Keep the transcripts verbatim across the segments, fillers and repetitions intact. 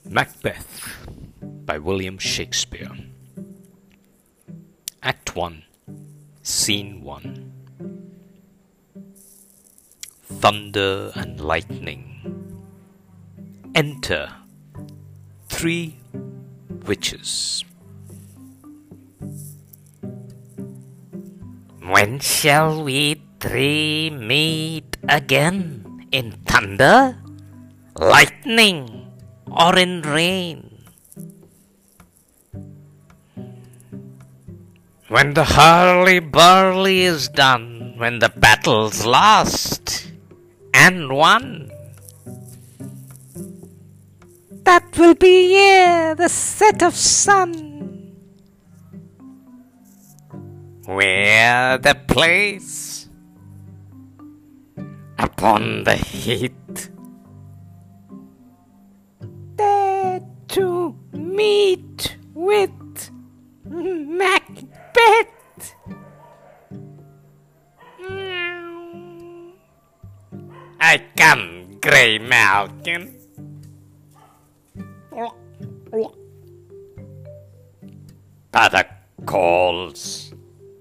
Macbeth by William Shakespeare. Act one, Scene one. Thunder and lightning. Enter three witches. When shall we three meet again? In thunder, lightning, or in rain? When the hurly-burly is done, when the battle's lost and won, that will be ere the set of sun. Where the place? Upon the heath, there to meet with Macbeth. I come, Grey Malkin. Father calls.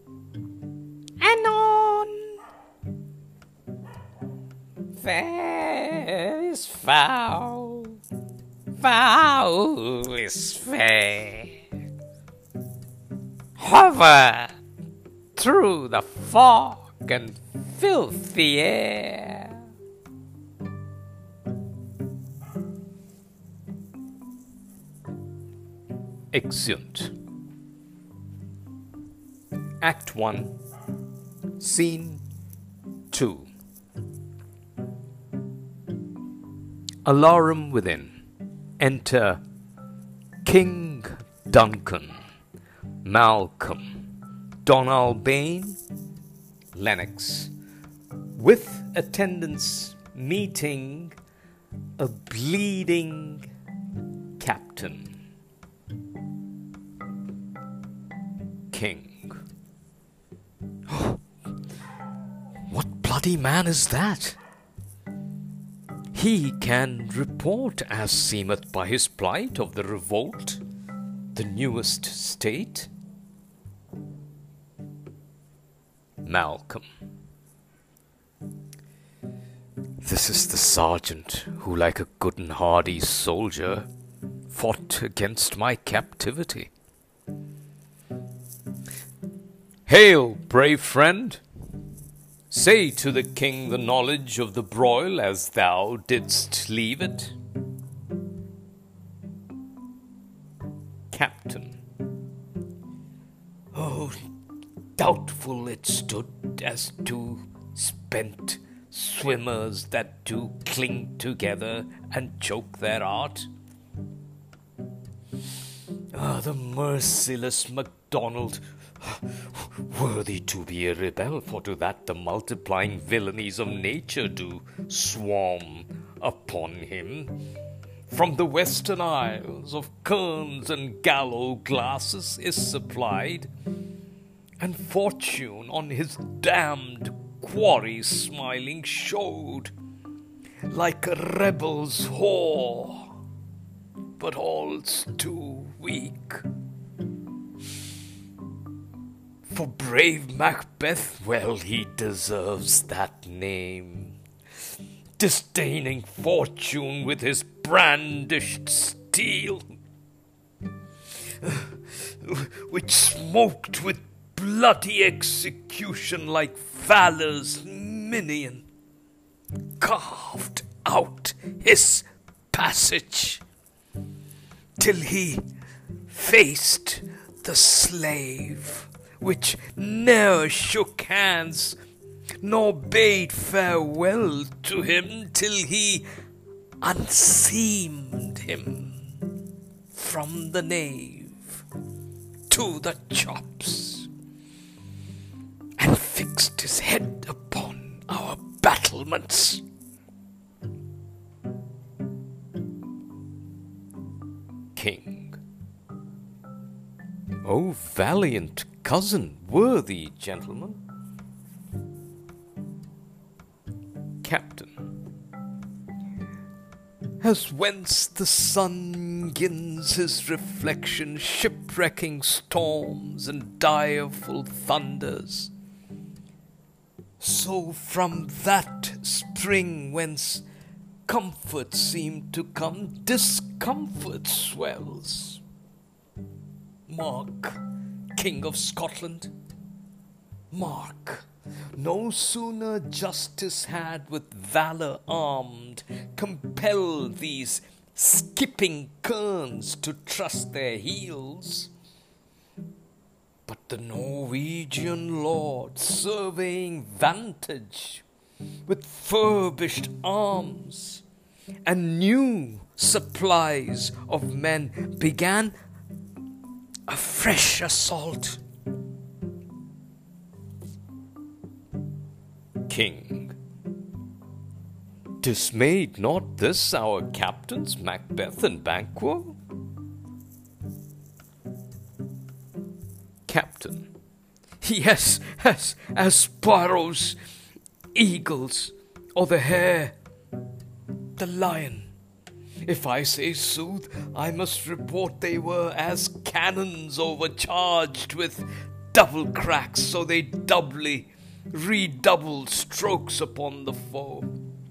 Anon. Fair is foul, foul is fair. Hover through the fog and filthy air. Exeunt. Act one, Scene two. Alarum within. Enter King Duncan, Malcolm, Donalbain, Lennox, with attendants meeting a bleeding captain. King. What bloody man is that? He can report, as seemeth by his plight, of the revolt, the newest state. Malcolm. This is the sergeant who, like a good and hardy soldier, fought against my captivity. Hail, brave friend! Say to the king the knowledge of the broil as thou didst leave it. Captain. Oh, doubtful it stood as two spent swimmers that do cling together and choke their art. Ah, the merciless MacDonald, worthy to be a rebel, for to that the multiplying villainies of nature do swarm upon him. From the western isles of kerns and gallow glasses is supplied, and fortune on his damned quarry smiling showed, like a rebel's whore, but all's too weak. For brave Macbeth, well, he deserves that name, disdaining fortune with his brandished steel, which smoked with bloody execution like Valor's minion, carved out his passage, till he faced the slave, which ne'er shook hands, nor bade farewell to him, till he unseamed him from the nave to the chops, and fixed his head upon our battlements. King. O valiant cousin, worthy gentleman. Captain. As whence the sun begins his reflection, shipwrecking storms and direful thunders. So from that spring whence comfort seemed to come, discomfort swells. Mark, King of Scotland, mark, no sooner justice had with valour armed compelled these skipping kerns to trust their heels, but the Norwegian lord, surveying vantage with furbished arms and new supplies of men, began a fresh assault. King, dismayed not this our captains, Macbeth and Banquo? Captain, yes, as, as sparrows, eagles, or the hare, the lion. If I say sooth, I must report they were as cannons overcharged with double cracks, so they doubly redoubled strokes upon the foe.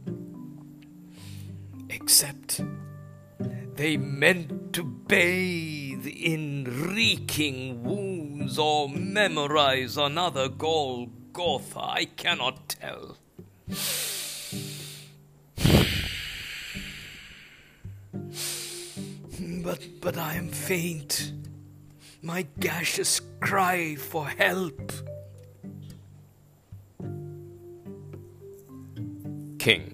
Except they meant to bathe in reeking wounds or memorize another Golgotha, I cannot tell. But, but I am faint. My gaseous cry for help. King,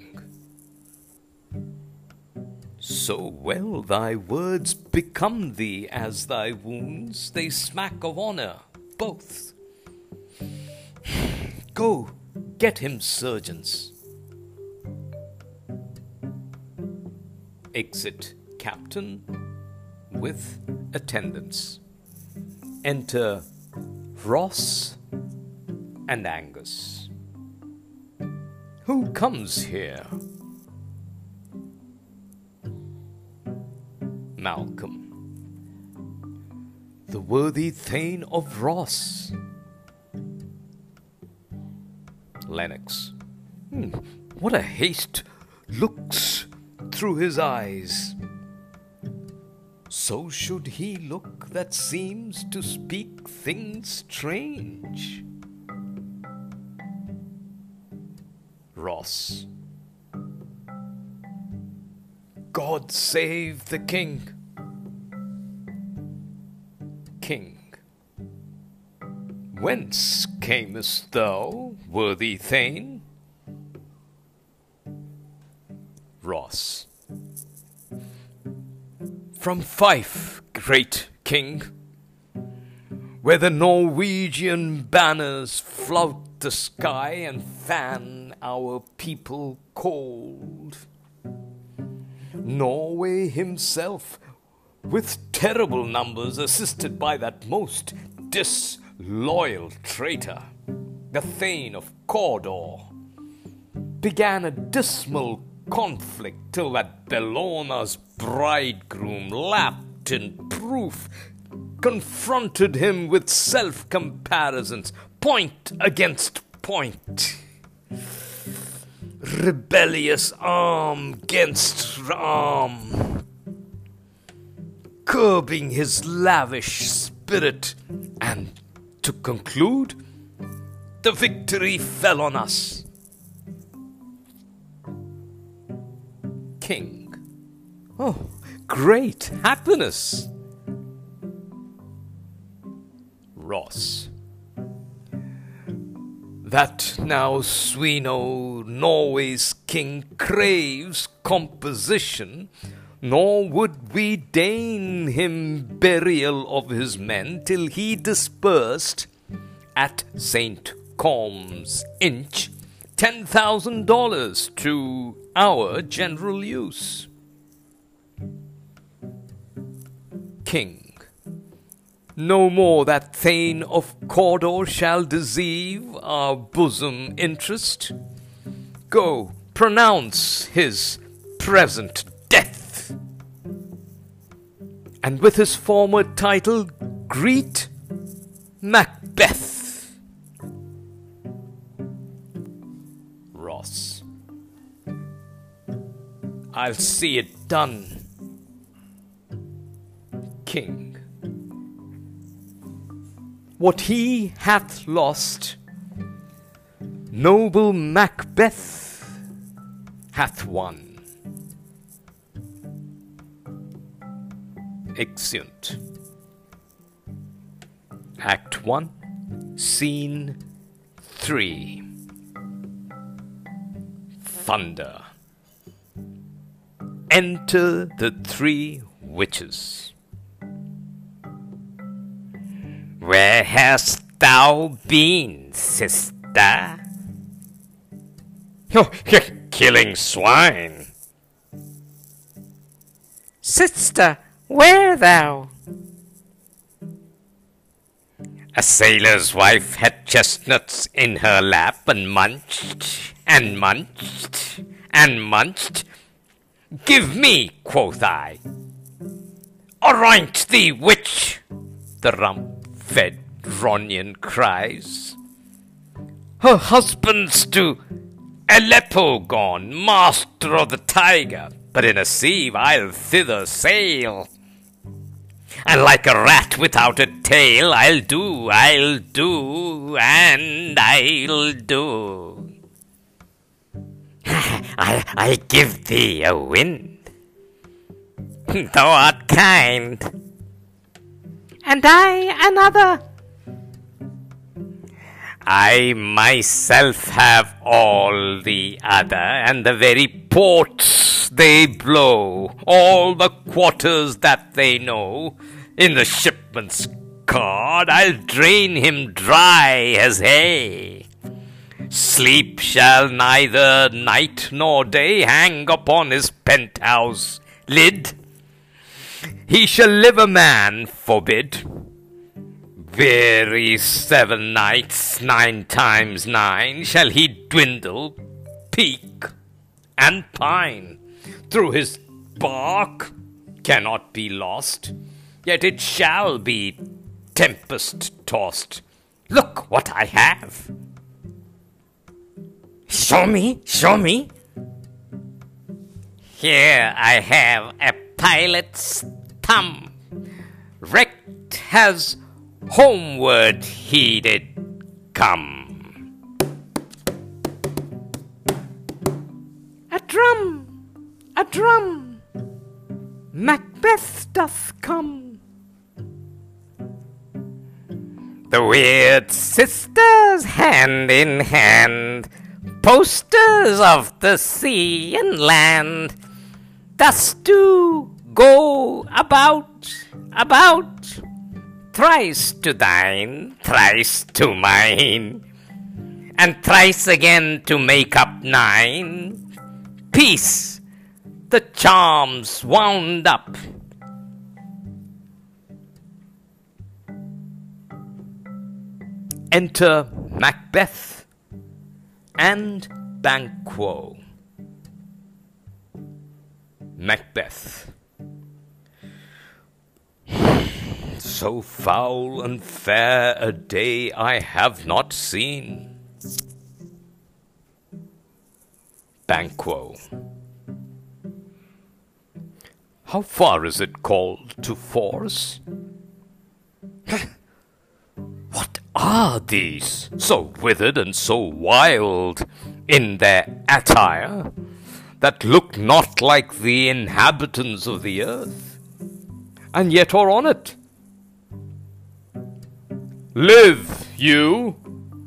so well thy words become thee as thy wounds, they smack of honour both. Go, get him surgeons. Exit captain with attendants. Enter Ross and Angus. Who comes here? Malcolm. The worthy Thane of Ross. Lennox. Hmm, what a haste looks through his eyes. So should he look that seems to speak things strange. Ross. God save the king. King. Whence camest thou, worthy Thane? Ross. From Fife, great king, where the Norwegian banners flout the sky and fan our people cold. Norway himself, with terrible numbers, assisted by that most disloyal traitor, the Thane of Cawdor, began a dismal conflict till that Bellona's bridegroom, lapped in proof, confronted him with self-comparisons, point against point. Rebellious arm against arm, curbing his lavish spirit, and to conclude, the victory fell on us. King. Oh, great happiness. Ross. That now Sweno, Norway's king, craves composition, nor would we deign him burial of his men till he dispersed at Saint Colm's Inch ten thousand dollars to our general use. King. No more that Thane of Cawdor shall deceive our bosom interest. Go, pronounce his present death. and with his former title greet Macbeth. Ross. I'll see it done. King. What he hath lost, noble Macbeth hath won. Exeunt. Act one, Scene three. Thunder. Enter the three witches. Where hast thou been, sister? Oh, killing swine. Sister, where thou? A sailor's wife had chestnuts in her lap and munched and munched and munched. Give me, quoth I. Aroint thee, witch, the rump-fed Ronian cries. Her husband's to Aleppo gone, master of the Tiger, but in a sieve I'll thither sail. And like a rat without a tail, I'll do, I'll do, and I'll do. I'll, I'll give thee a wind. Thou art kind. And I another. I myself have all the other, and the very ports they blow, all the quarters that they know. In the shipman's card I'll drain him dry as hay. Sleep shall neither night nor day hang upon his penthouse lid. He shall live a man forbid. Weary seven nights, nine times nine, shall he dwindle, peak, and pine. Through his bark cannot be lost, yet it shall be tempest-tossed. Look what I have. Show me, show me. Here I have a pilot's thumb. Wrecked has homeward he did come. A drum, a drum, Macbeth doth come. The weird sisters hand in hand, posters of the sea and land, thus do go about, about, thrice to thine, thrice to mine, and thrice again to make up nine. Peace, the charms wound up. Enter Macbeth and Banquo. Macbeth. So foul and fair a day I have not seen. Banquo. How far is it called to force? What are these, so withered and so wild in their attire, that look not like the inhabitants of the earth, and yet are on it? Live you,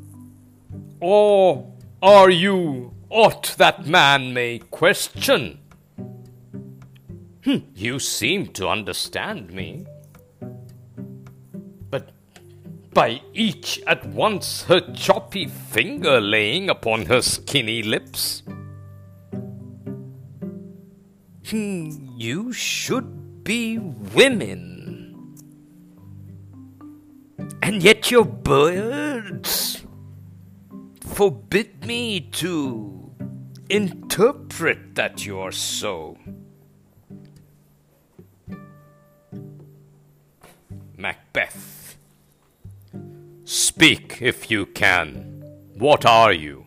or are you aught that man may question? Hm, you seem to understand me. But by each at once her choppy finger laying upon her skinny lips, hmm, you should be women. And yet your birds forbid me to interpret that you are so. Macbeth. Speak if you can. What are you?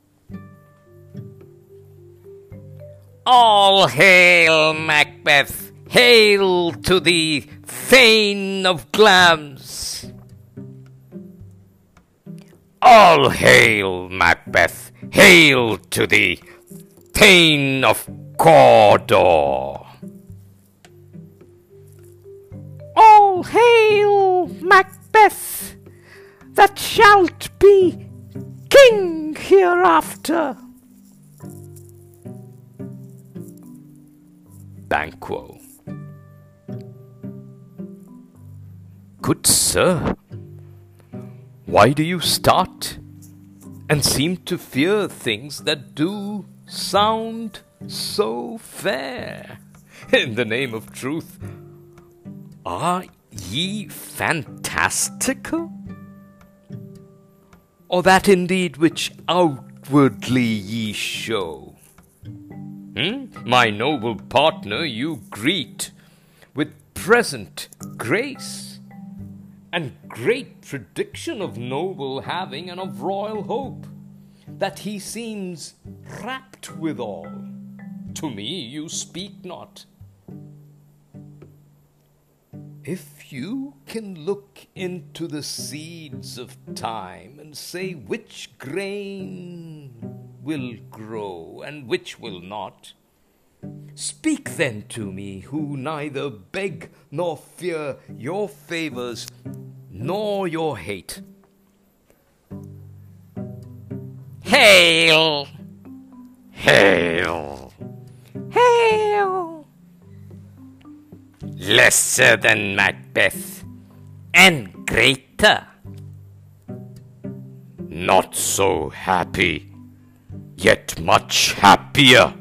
All hail, Macbeth! Hail to thee, Thane of Glamis! All hail, Macbeth! Hail to thee, Thane of Cawdor! All hail, Macbeth, that shalt be king hereafter. Banquo. Good sir, why do you start and seem to fear things that do sound so fair? In the name of truth, are ye fantastical? Or that indeed which outwardly ye show? Hmm? My noble partner you greet with present grace, and great prediction of noble having and of royal hope, that he seems rapt withal. To me you speak not. If you can look into the seeds of time and say which grain will grow and which will not, speak then to me, who neither beg nor fear your favors nor your hate. Hail! Hail! Hail! Lesser than Macbeth, and greater. Not so happy, yet much happier.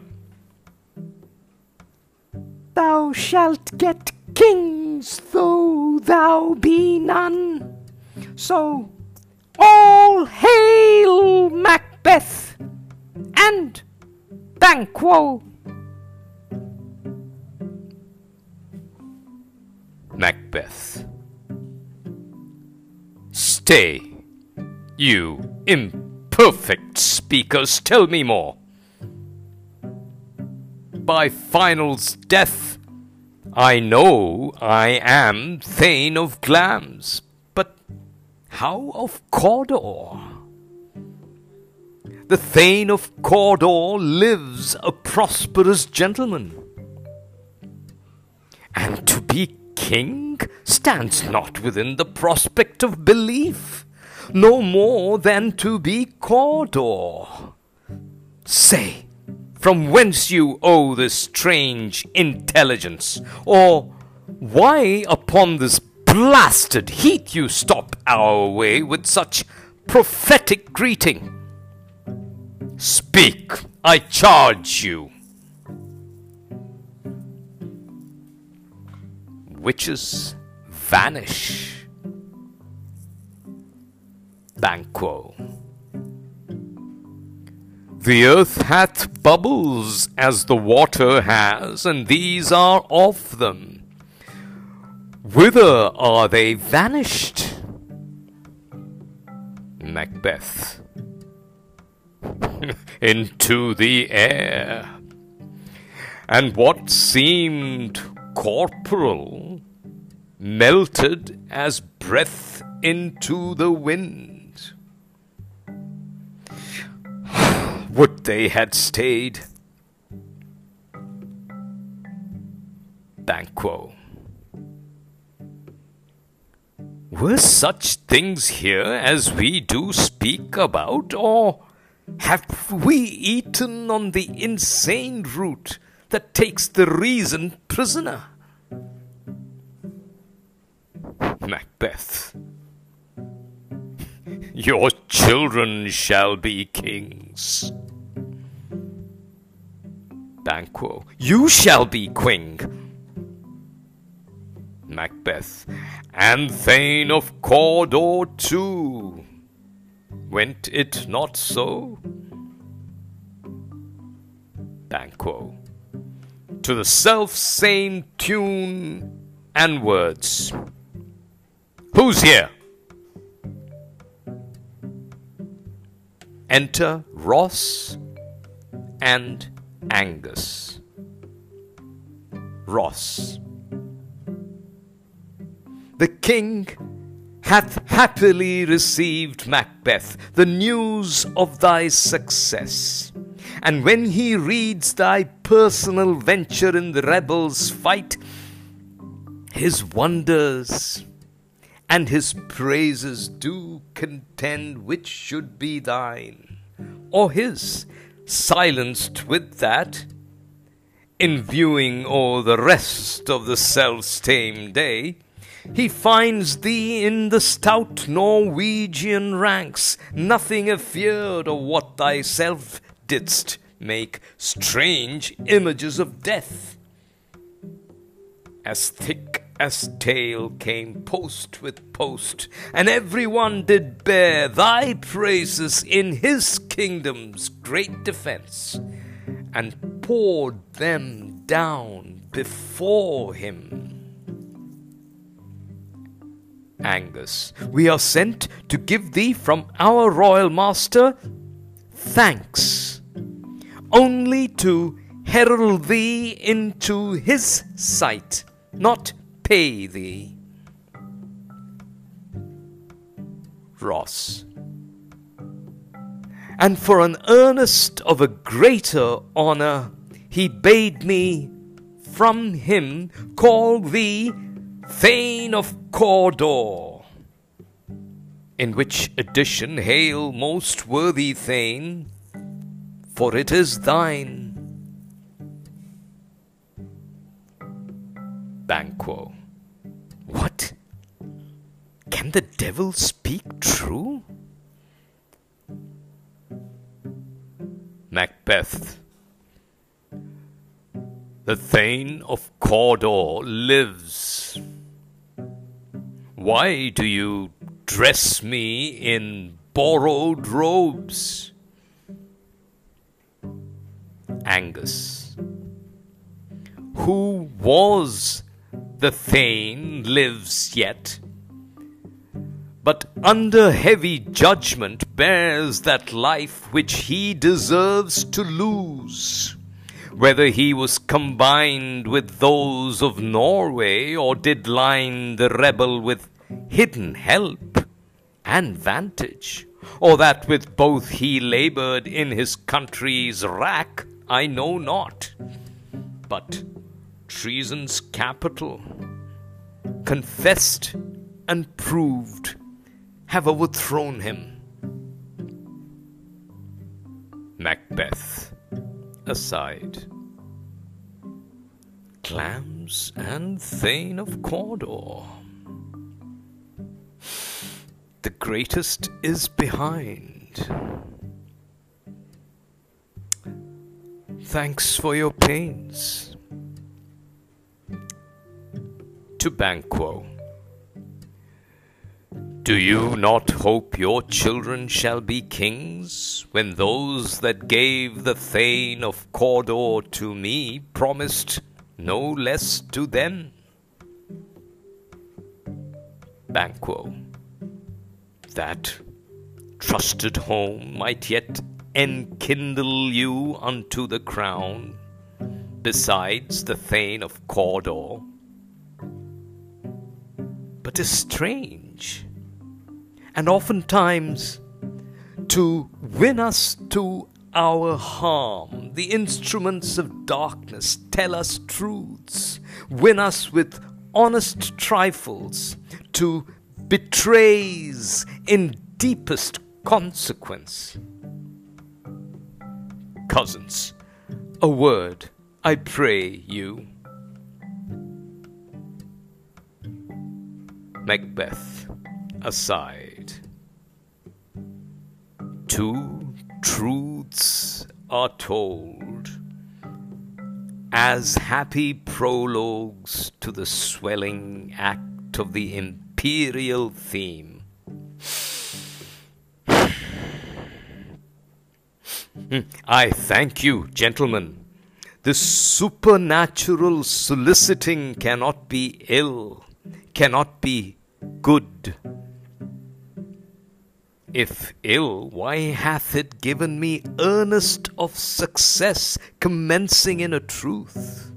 Thou shalt get kings, though thou be none. So, all hail Macbeth and Banquo. Macbeth. Stay, you imperfect speakers, tell me more. By Final's death, I know I am Thane of Glamis, but how of Cawdor? The Thane of Cawdor lives a prosperous gentleman, and to be king stands not within the prospect of belief, no more than to be Cawdor. Say, from whence you owe this strange intelligence, or why upon this blasted heath you stop our way with such prophetic greeting? Speak, I charge you. Witches vanish. Banquo. The earth hath bubbles as the water has, and these are of them. Whither are they vanished? Macbeth. Into the air. And what seemed corporal melted as breath into the wind. Would they had stayed. Banquo. Were such things here as we do speak about, or have we eaten on the insane root that takes the reason prisoner? Macbeth. Your children shall be kings. Banquo. You shall be queen. Macbeth. And Thane of Cawdor too. Went it not so? Banquo. To the self-same tune and words. Who's here? Enter Ross and Angus. Ross. The king hath happily received, Macbeth, the news of thy success. And when he reads thy personal venture in the rebels' fight, his wonders and his praises do contend which should be thine, or his, silenced with that, in viewing o'er the rest of the self-same day, he finds thee in the stout Norwegian ranks, nothing afeard of what thyself didst make strange images of death. As thick as tale came post with post, and every one did bear thy praises in his kingdom's great defence, and poured them down before him. Angus, we are sent to give thee from our royal master thanks, only to herald thee into his sight, not pay thee. Ross. And for an earnest of a greater honour, he bade me from him call thee Thane of Cawdor. In which addition, hail, most worthy Thane, for it is thine. Banquo. What? Can the devil speak true? Macbeth. The Thane of Cawdor lives. Why do you dress me in borrowed robes? Angus. Who was the Thane lives yet, but under heavy judgment bears that life which he deserves to lose, whether he was combined with those of Norway, or did line the rebel with hidden help and vantage, or that with both he laboured in his country's wrack, I know not. But treason's capital, confessed and proved, have overthrown him. Macbeth, aside. Clams and Thane of Cawdor. The greatest is behind. Thanks for your pains. To Banquo. Do you not hope your children shall be kings, when those that gave the Thane of Cawdor to me promised no less to them? Banquo. That trusted home might yet enkindle you unto the crown, besides the Thane of Cawdor. But 'tis strange, and oftentimes to win us to our harm, the instruments of darkness tell us truths, win us with honest trifles, to betrays in deepest consequence. Cousins, a word, I pray you. Macbeth, aside. Two truths are told, as happy prologues to the swelling act of the imperial theme. I thank you, gentlemen. This supernatural soliciting cannot be ill, cannot be good. If ill, why hath it given me earnest of success, commencing in a truth?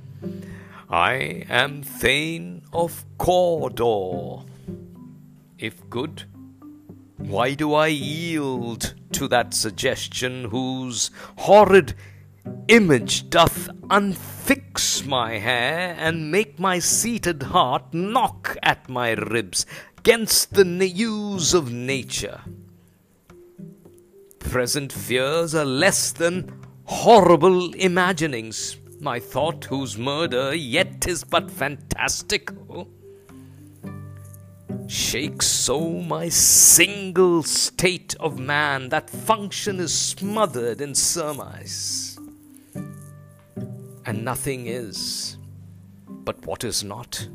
I am Thane of Cawdor. If good, why do I yield to that suggestion whose horrid image doth unfix my hair and make my seated heart knock at my ribs 'gainst the news of nature? Present fears are less than horrible imaginings. My thought, whose murder yet is but fantastical, shakes so my single state of man that function is smothered in surmise, and nothing is but what is not.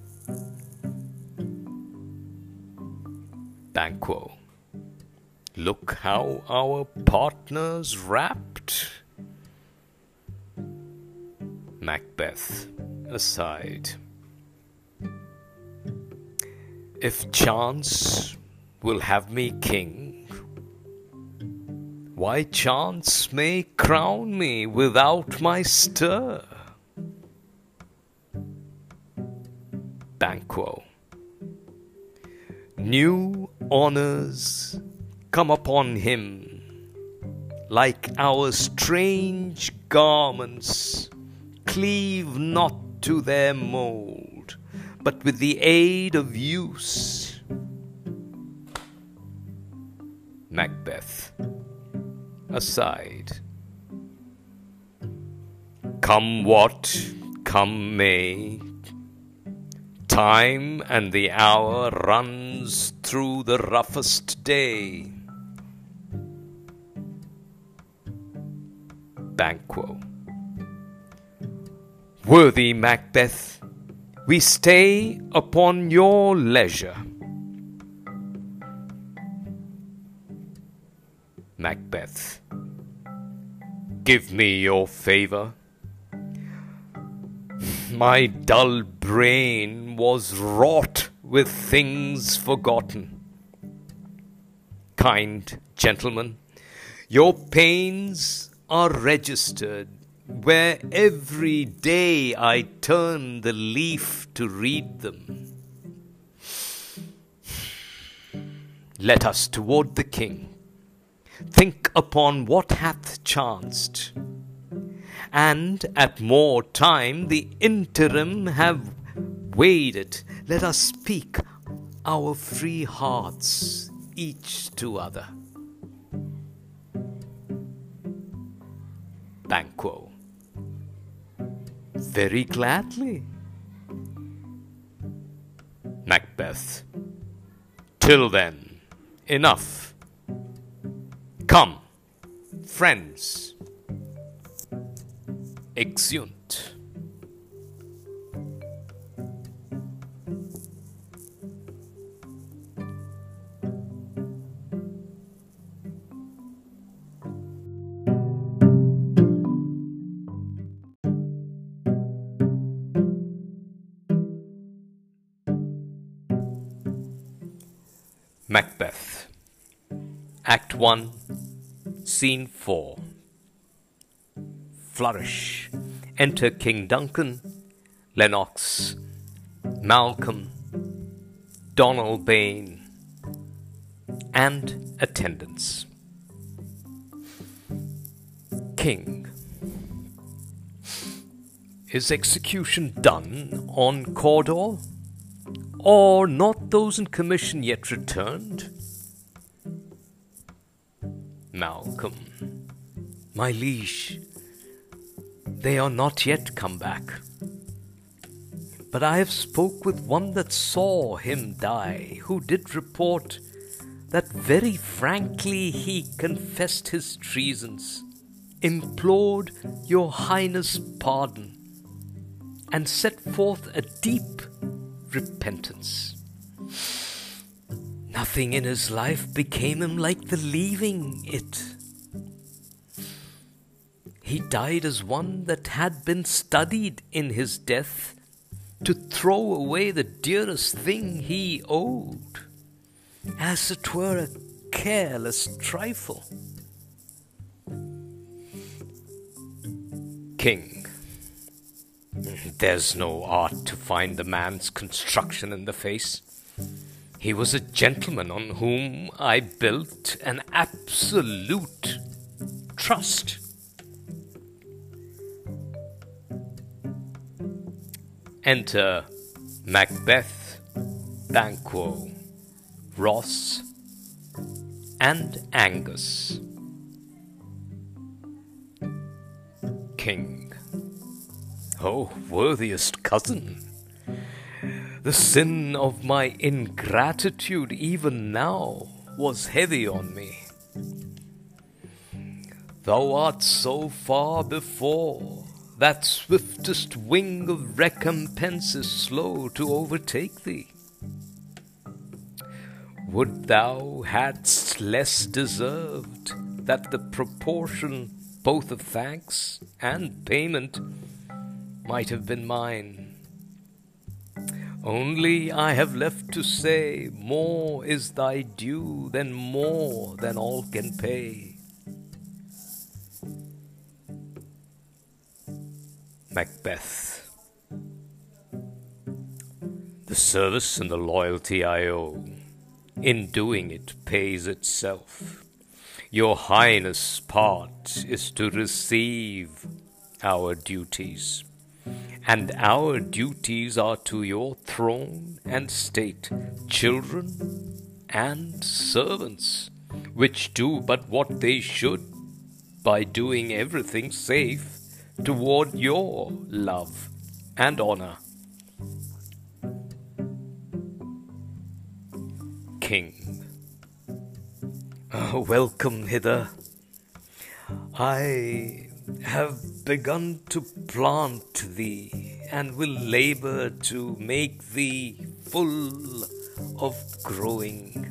Banquo, look how our partner's wrapped. Macbeth, aside. If chance will have me king, why chance may crown me without my stir. Banquo, new honours come upon him, like our strange garments, cleave not to their mould, but with the aid of use. Macbeth, aside. Come what come may, time and the hour runs through the roughest day. Banquo, worthy Macbeth, we stay upon your leisure. Macbeth, give me your favour. My dull brain was wrought with things forgotten. Kind gentlemen, your pains are registered where every day I turn the leaf to read them. Let us toward the king think upon what hath chanced, and at more time the interim have weighed it. Let us speak our free hearts each to other. Banquo, very gladly. Macbeth, till then, enough. Come, friends, exeunt. Macbeth, Act one, Scene four. Flourish. Enter King Duncan, Lennox, Malcolm, Donalbain, and attendants. King, is execution done on Cawdor? Or not those in commission yet returned? Malcolm, my liege, they are not yet come back. But I have spoke with one that saw him die, who did report that very frankly he confessed his treasons, implored your highness pardon, and set forth a deep repentance. Nothing in his life became him like the leaving it. He died as one that had been studied in his death, to throw away the dearest thing he owed, as it were a careless trifle. King, there's no art to find the man's construction in the face. He was a gentleman on whom I built an absolute trust. Enter Macbeth, Banquo, Ross, and Angus. King. Oh, worthiest cousin, the sin of my ingratitude even now was heavy on me. Thou art so far before, that swiftest wing of recompense is slow to overtake thee. Would thou hadst less deserved, that the proportion both of thanks and payment might have been mine. Only I have left to say, more is thy due than more than all can pay. Macbeth. The service and the loyalty I owe, in doing it, pays itself. Your Highness' part is to receive our duties, and our duties are to your throne and state, children and servants, which do but what they should, by doing everything safe toward your love and honor. King. Oh, welcome hither. I have begun to plant thee, and will labor to make thee full of growing.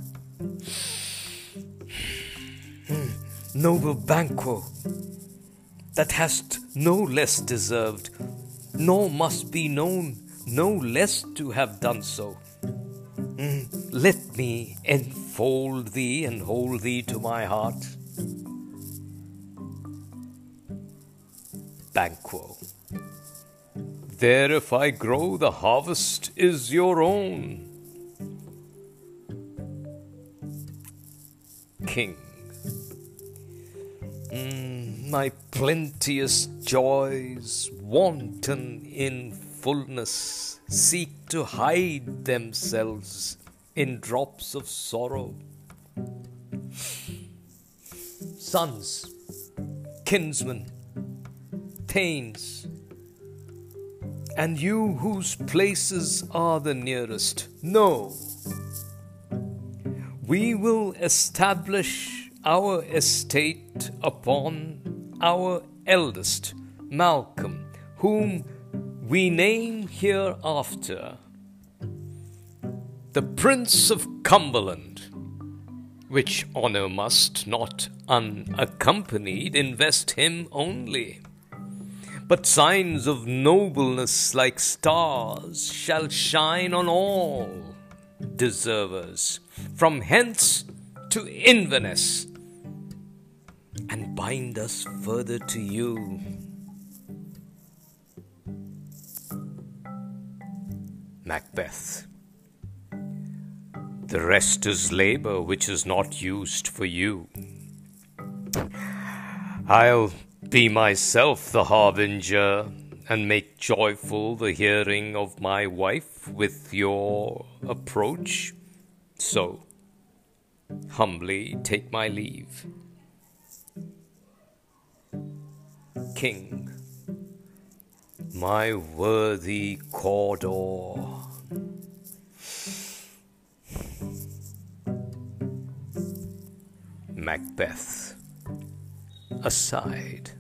Noble Banquo, that hast no less deserved, nor must be known no less to have done so. Mm, let me enfold thee and hold thee to my heart. Banquo. There if I grow, the harvest is your own. King. Mm, my plenteous joys, wanton in fullness, seek to hide themselves in drops of sorrow. Sons, kinsmen, thanes, and you whose places are the nearest, know, we will establish our estate upon our eldest, Malcolm, whom we name hereafter the Prince of Cumberland, which honour must not unaccompanied invest him only, but signs of nobleness like stars shall shine on all deservers, from hence to Inverness, and bind us further to you. Macbeth. The rest is labour which is not used for you. I'll be myself the harbinger, and make joyful the hearing of my wife with your approach. So, humbly take my leave. King. My worthy Cawdor. Macbeth. Aside.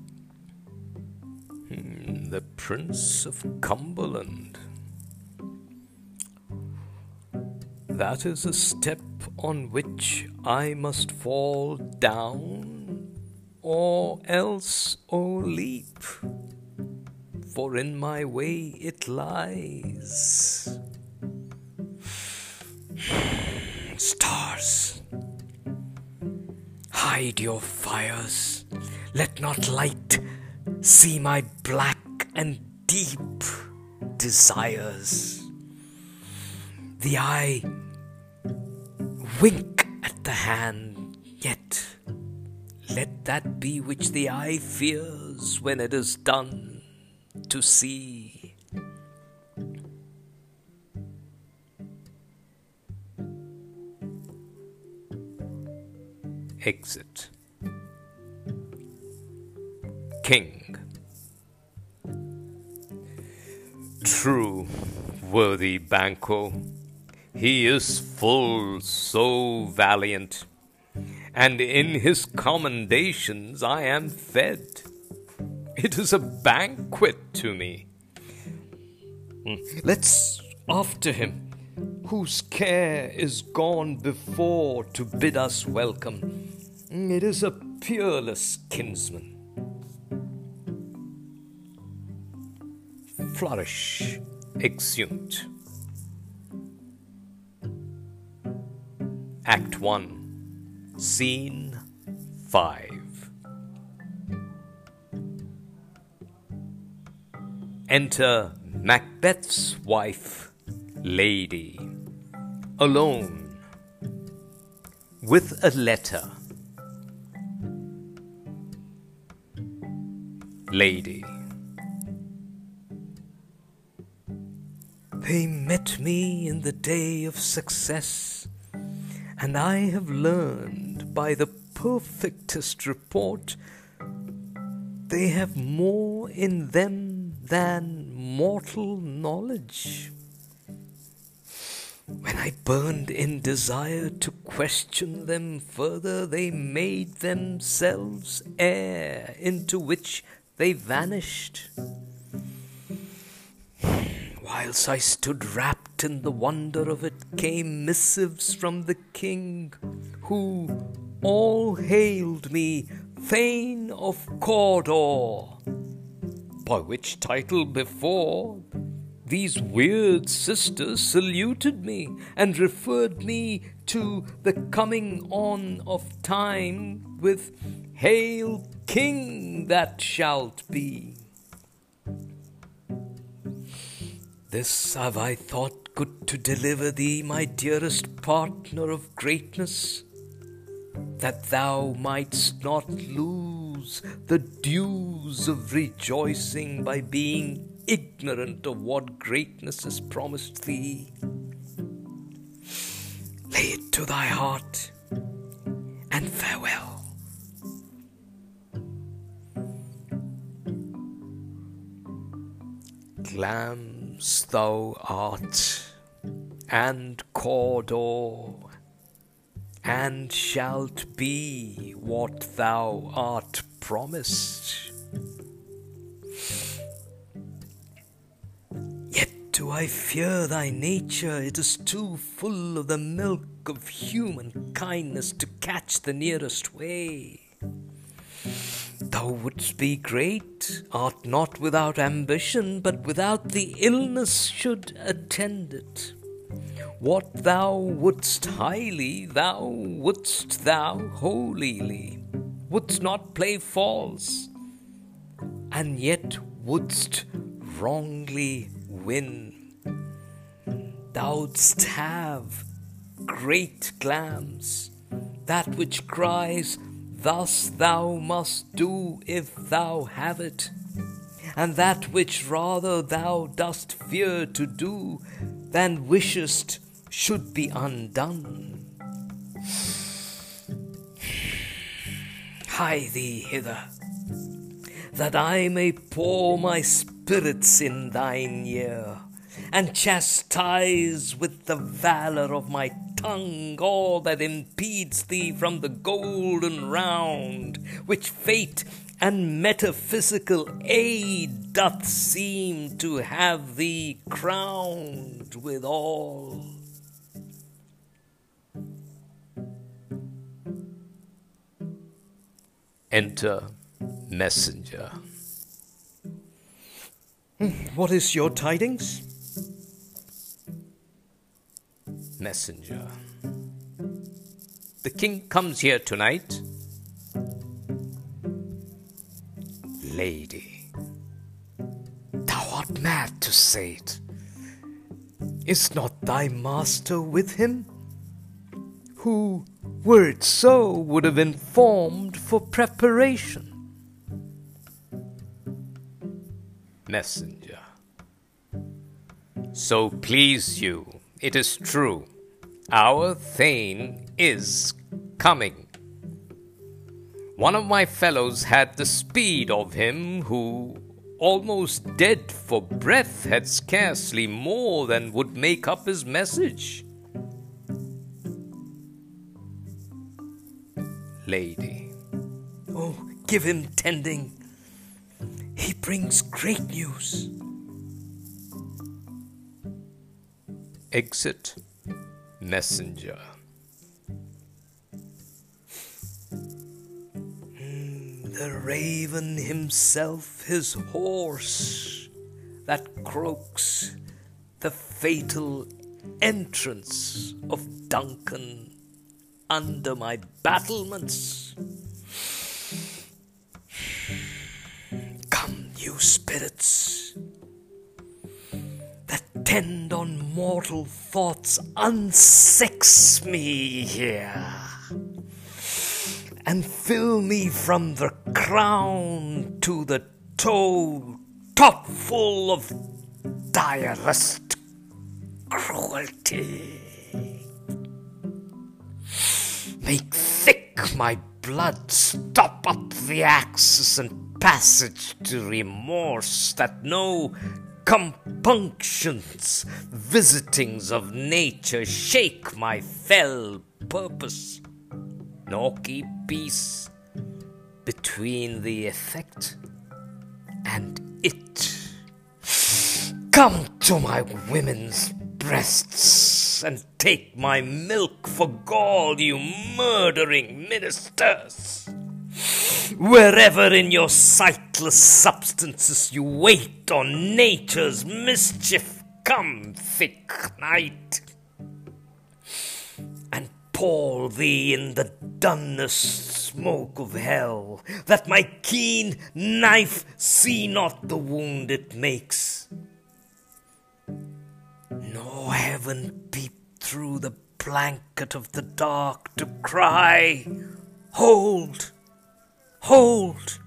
Hmm, the Prince of Cumberland. That is a step on which I must fall down, or else o'erleap. for in my way it lies. Stars, hide your fires, let not light see my black and deep desires. The eye wink at the hand, yet let that be which the eye fears when it is done to see. Exit. King. True, worthy Banquo, he is full so valiant, and in his commendations I am fed. It is a banquet to me. Let's after him, whose care is gone before to bid us welcome. It is a peerless kinsman. Flourish, exeunt. Act one, Scene five. Enter Macbeth's wife, Lady, alone, with a letter. Lady. They met me in the day of success, and I have learned by the perfectest report they have more in them than mortal knowledge. When I burned in desire to question them further, they made themselves air into which they vanished. Whilst I stood wrapped in the wonder of it, came missives from the king, who all hailed me Thane of Cawdor, by which title before these weird sisters saluted me and referred me to the coming on of time with Hail King that shalt be. This have I thought good to deliver thee, my dearest partner of greatness, that thou mightst not lose the dues of rejoicing by being ignorant of what greatness is promised thee. Lay it to thy heart, and farewell. Glamis thou art, and Cawdor, and shalt be what thou art promised. Yet do I fear thy nature, it is too full of the milk of human kindness to catch the nearest way. Thou wouldst be great, art not without ambition, but without the illness should attend it. What thou wouldst highly, thou wouldst thou holily, wouldst not play false, and yet wouldst wrongly win. Thou'dst have great glams, that which cries, thus thou must do if thou have it, and that which rather thou dost fear to do than wishest should be undone. Hie thee hither, that I may pour my spirits in thine ear, and chastise with the valour of my tongue all that impedes thee from the golden round, which fate and metaphysical aid doth seem to have thee crowned withal. Enter Messenger. What is your tidings? Messenger. The king comes here tonight. Lady. Thou art mad to say it. Is not thy master with him? Who, were it so, would have informed for preparation. Messenger. So please you, it is true, our Thane is coming. One of my fellows had the speed of him who, almost dead for breath, had scarcely more than would make up his message. Lady. Oh, give him tending. He brings great news. Exit. Messenger. The raven himself, his horse, that croaks the fatal entrance of Duncan under my battlements. Come, you spirits, that tend on mortal thoughts, unsex me here, and fill me from the crown to the toe, top full of direst cruelty. Make thick my blood, stop up the axis and passage to remorse, that no compunctions, visitings of nature shake my fell purpose, nor keep peace between the effect and it. Come to my women's breasts and take my milk for gall, you murdering ministers. Wherever in your sightless substances you wait on nature's mischief, come, thick night, and pour thee in the dunnest smoke of hell, that my keen knife see not the wound it makes, nor heaven peep through the blanket of the dark to cry, hold, hold.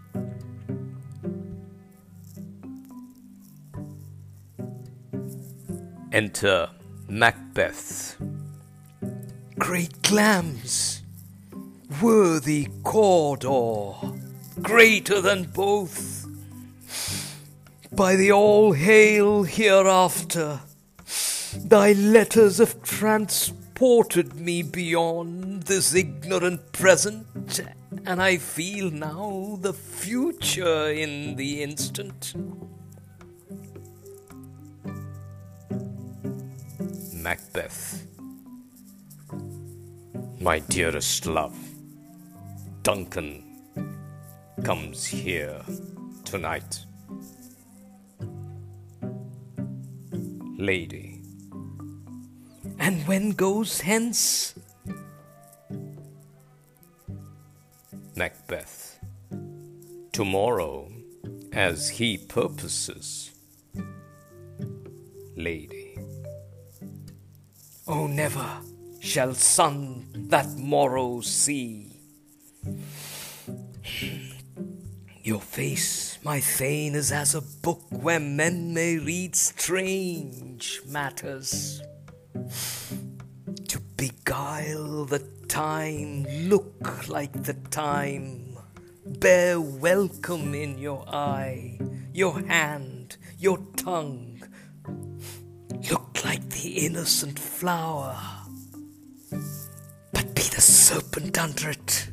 Enter Macbeth. Great clams, worthy Cawdor, greater than both, by the all hail hereafter, thy letters have transported me beyond this ignorant present, and I feel now the future in the instant. Macbeth. My dearest love, Duncan comes here tonight. Lady. And when goes hence? Macbeth. Tomorrow, as he purposes. Lady. Oh, never shall sun that morrow see your face, my Thane, is as a book where men may read strange matters. To beguile the time, look like the time, bear welcome in your eye, your hand, your tongue, look like the innocent flower, but be the serpent under it.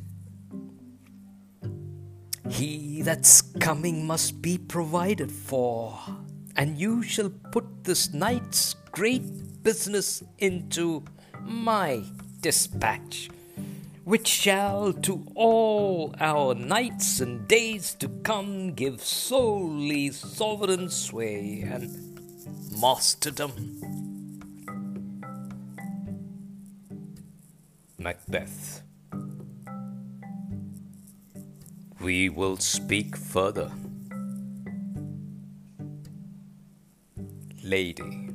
He that's coming must be provided for, and you shall put this night's great business into my dispatch, which shall to all our nights and days to come give solely sovereign sway and masterdom. Macbeth. We will speak further. Lady.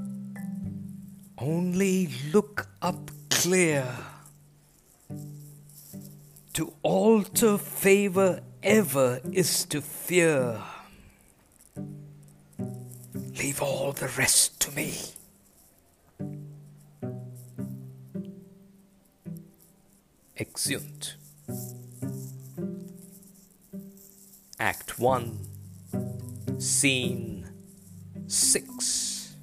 Only look up clear. To alter favor ever is to fear. Leave all the rest to me. Exeunt. Act one, Scene six.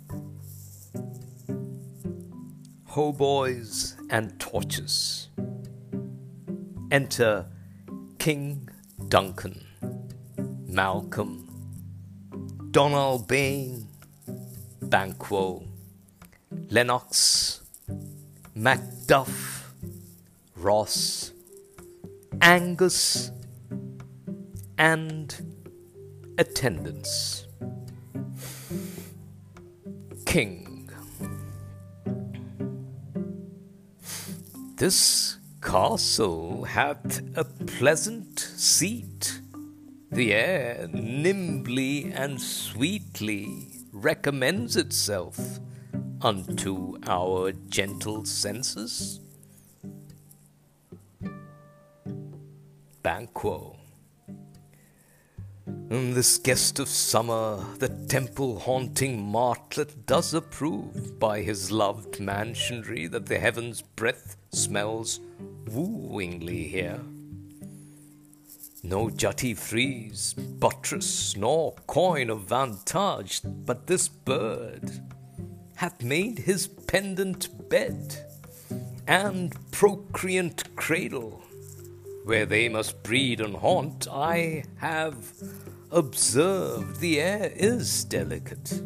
Hautboys and torches. Enter King Duncan, Malcolm, Donal Bane, Banquo, Lennox, Macduff, Ross, Angus, and attendants. King. This castle hath a pleasant seat. The air nimbly and sweetly recommends itself unto our gentle senses. Banquo. This guest of summer, the temple-haunting martlet, does approve by his loved mansionry that the heaven's breath smells wooingly here. No jutty frieze, buttress, nor coign of vantage, but this bird hath made his pendant bed and procreant cradle, where they must breed and haunt. I have observed the air is delicate.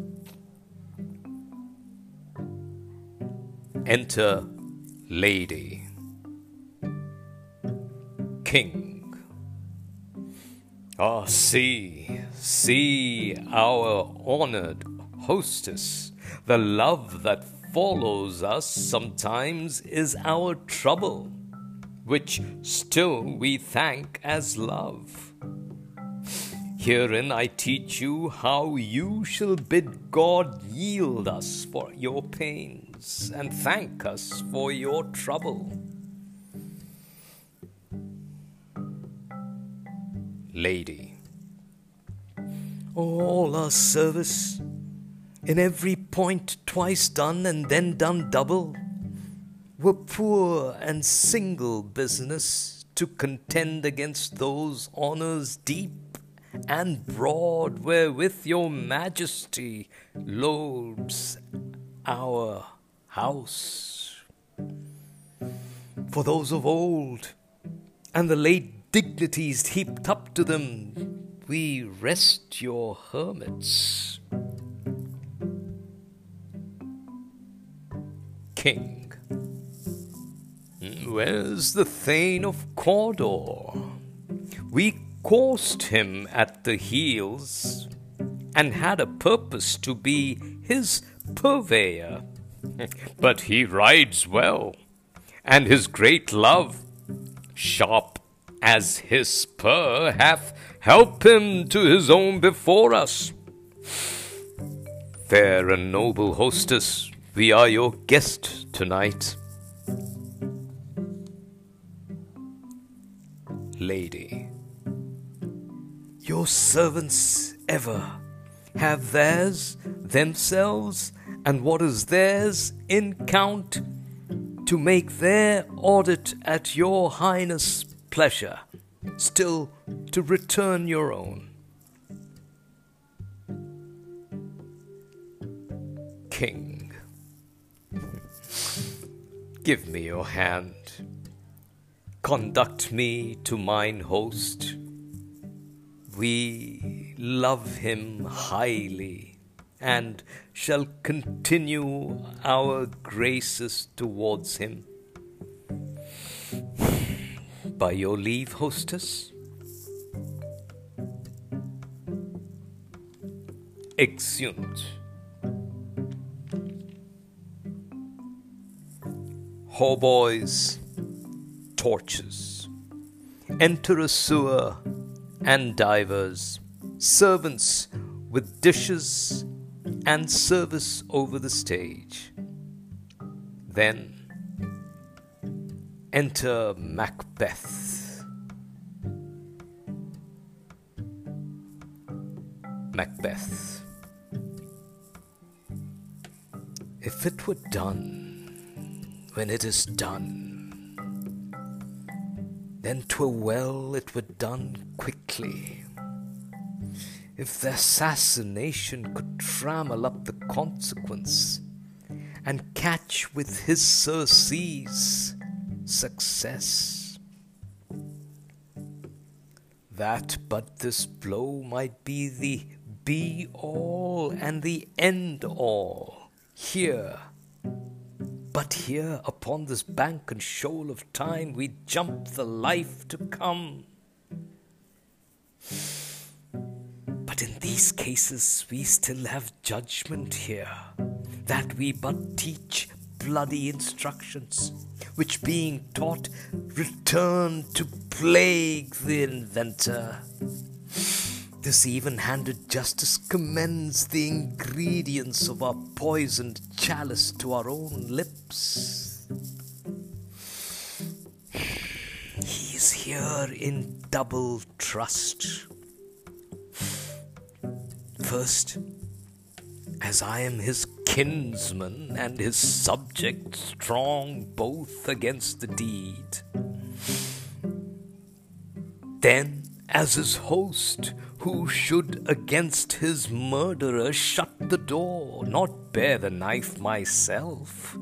Enter Lady. King. Ah, see, see our honored hostess. The love that follows us sometimes is our trouble, which still we thank as love. Herein I teach you how you shall bid God yield us for your pains, and thank us for your trouble. Lady. All our service, in every point twice done and then done double, were poor and single business to contend against those honours deep and broad wherewith your majesty loads our house. For those of old, and the late dignities heaped up to them, we rest your hermits. King. Where's the Thane of Cawdor? We coursed him at the heels, and had a purpose to be his purveyor. But he rides well, and his great love, sharp as his spur, hath helped him to his own before us. Fair and noble hostess, we are your guest tonight. Lady. Your servants ever have theirs, themselves, and what is theirs in count, to make their audit at your highness' pleasure, still to return your own. King. Give me your hand. Conduct me to mine host. We love him highly, and shall continue our graces towards him. By your leave, hostess. Exeunt. Hautboys, torches. Enter a sewer and divers, servants with dishes and service over the stage. Then enter Macbeth. Macbeth. If it were done when it is done, then 'twere well it were done quickly. If the assassination could trammel up the consequence, and catch with his surcease success, that but this blow might be the be-all and the end-all here. But here upon this bank and shoal of time we jump the life to come. But in these cases we still have judgment here, that we but teach bloody instructions, which being taught return to plague the inventor. This even-handed justice commends the ingredients of our poisoned chalice to our own lips. He is here in double trust. First, as I am his kinsman and his subject, strong both against the deed. Then, as his host, who should against his murderer shut the door, not bear the knife myself.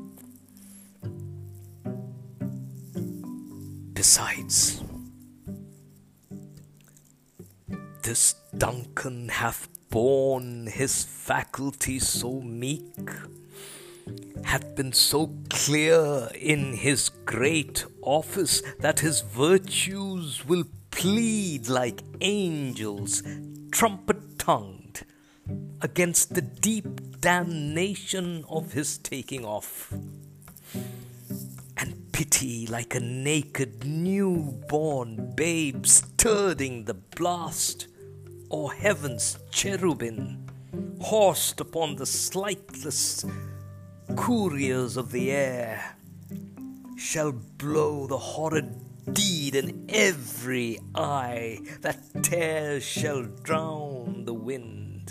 Besides, this Duncan hath borne his faculty so meek, hath been so clear in his great office, that his virtues will plead like angels, trumpet-tongued, against the deep damnation of his taking off, and pity like a naked new-born babe sturding the blast, or heaven's cherubim, horsed upon the slightless couriers of the air, shall blow the horrid deed in every eye, that tears shall drown the wind.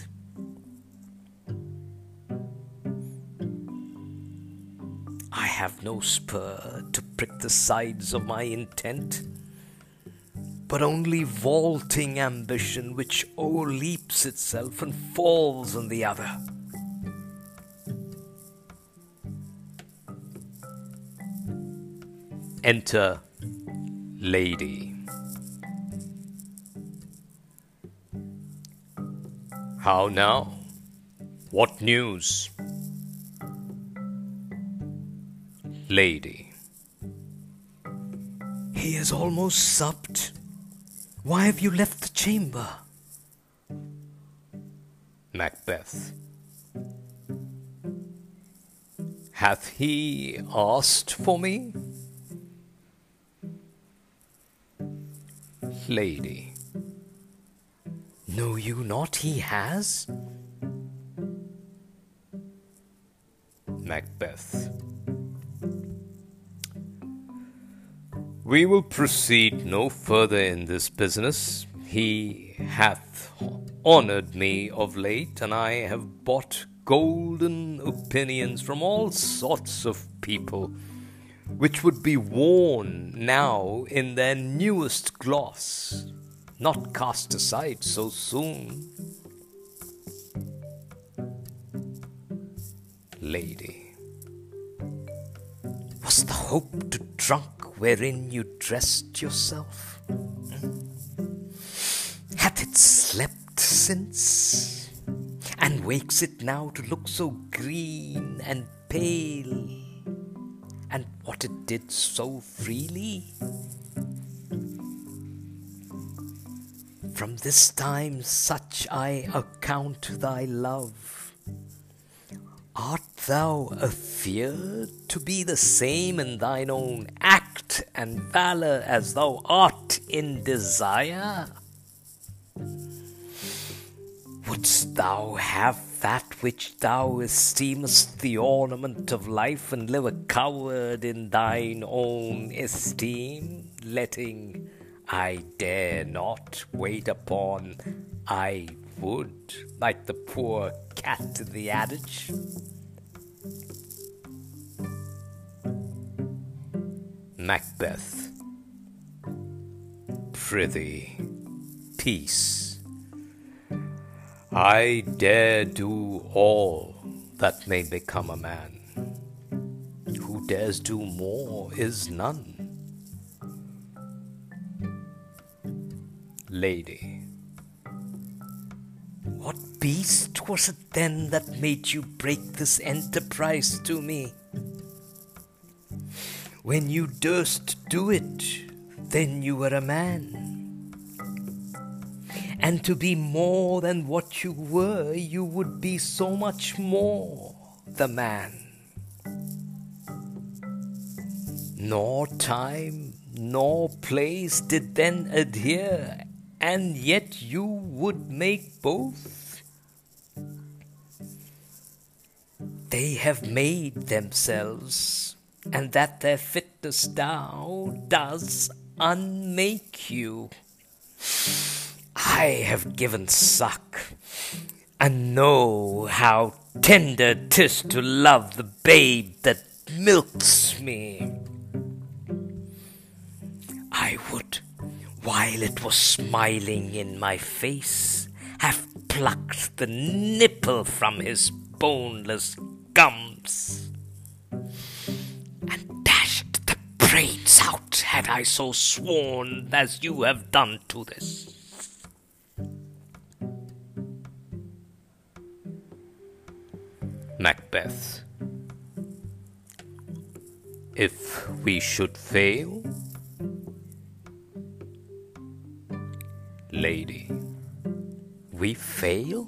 I have no spur to prick the sides of my intent, but only vaulting ambition which o'erleaps itself and falls on the other. Enter Lady. How now? What news? Lady. He is almost supped. Why have you left the chamber? Macbeth. Hath he asked for me? Lady. Know you not he has? Macbeth. We will proceed no further in this business. He hath honoured me of late, and I have bought golden opinions from all sorts of people, which would be worn now in their newest gloss, not cast aside so soon. Lady. Was the hope to drunk wherein you dressed yourself? Hmm? Hath it slept since, and wakes it now to look so green and pale? And what it did so freely? From this time such I account thy love. Art thou afeard to be the same in thine own act and valour as thou art in desire? Wouldst thou have that which thou esteemest the ornament of life, and live a coward in thine own esteem, letting I dare not wait upon I would, like the poor cat in the adage? Macbeth. Prithee, peace. I dare do all that may become a man. Who dares do more is none. Lady. What beast was it then that made you break this enterprise to me? When you durst do it, then you were a man. And to be more than what you were, you would be so much more the man. Nor time nor place did then adhere, and yet you would make both. They have made themselves, and that their fitness now does unmake you. I have given suck, and know how tender 'tis to love the babe that milks me. I would, while it was smiling in my face, have plucked the nipple from his boneless gums, and dashed the brains out, had I so sworn as you have done to this. Macbeth. If we should fail? Lady. We fail?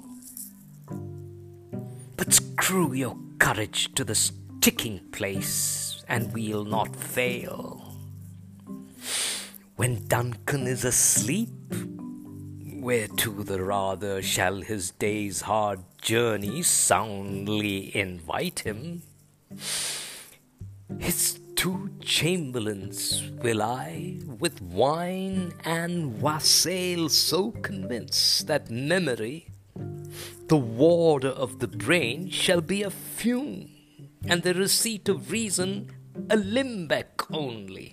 But screw your courage to the sticking place, and we'll not fail. When Duncan is asleep, whereto the rather shall his day's hard journey soundly invite him, his two chamberlains will I with wine and wassail so convince that memory, the warder of the brain, shall be a fume, and the receipt of reason a limbeck only.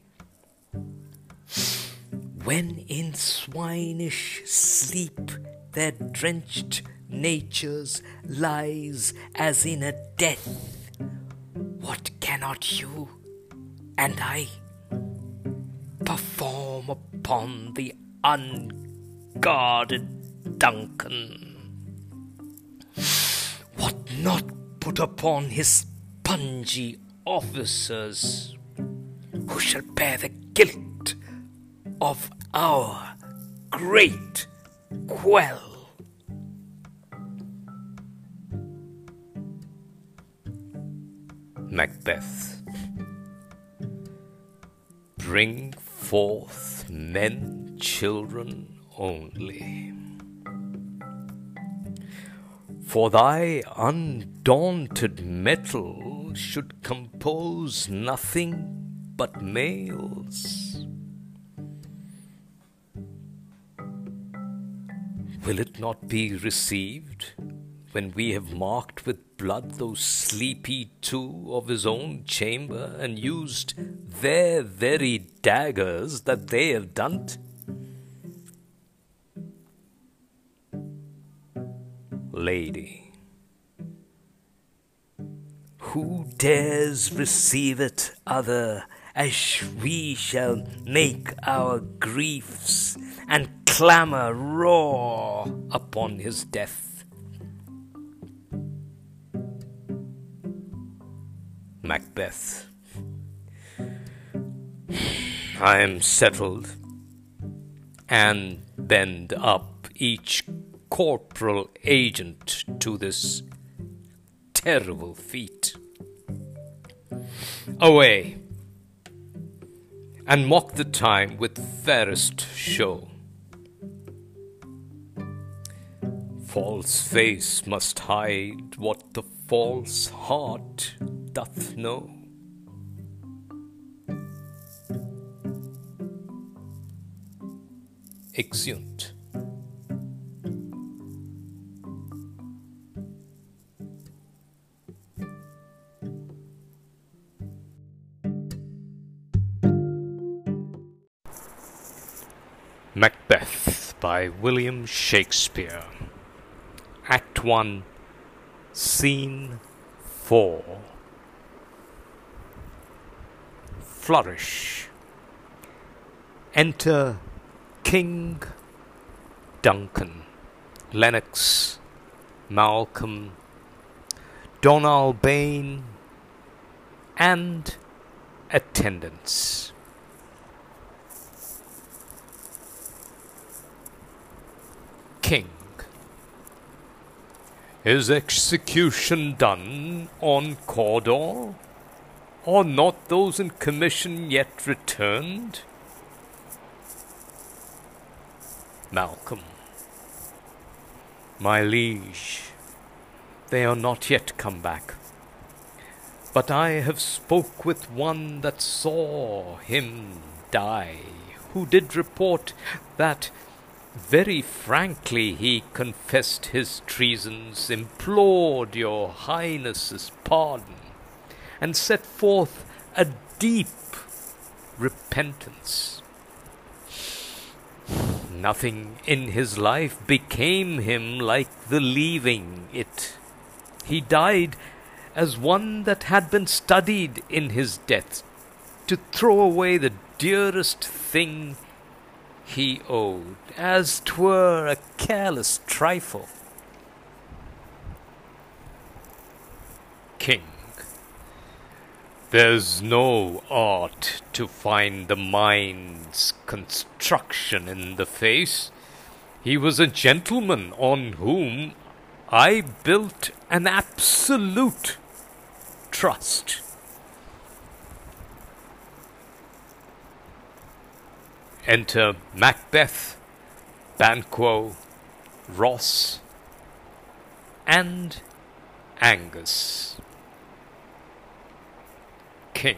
When in swinish sleep their drenched natures lies as in a death, what cannot you and I perform upon the unguarded Duncan? What not put upon his spongy officers, who shall bear the guilt of our great quell? Macbeth. Bring forth men, children only. For thy undaunted mettle should compose nothing but males. Will it not be received when we have marked with blood those sleepy two of his own chamber, and used their very daggers that they have done? Lady. Who dares receive it other, as we shall make our griefs and clamour roar upon his death? Macbeth. I am settled, and bend up each corporal agent to this terrible feat. Away, and mock the time with fairest show. False face must hide what the false heart doth know. Exeunt. Macbeth by William Shakespeare. Act one, Scene four. Flourish. Enter King Duncan, Lennox, Malcolm, Donalbain, and attendants. King. Is execution done on Cawdor? Are not those in commission yet returned? Malcolm. My liege, they are not yet come back. But I have spoke with one that saw him die, who did report that very frankly he confessed his treasons, implored your highness's pardon, and set forth a deep repentance. Nothing in his life became him like the leaving it. He died as one that had been studied in his death, to throw away the dearest thing he owed, as 'twere a careless trifle. King. There's no art to find the mind's construction in the face. He was a gentleman on whom I built an absolute trust. Enter Macbeth, Banquo, Ross, and Angus. King.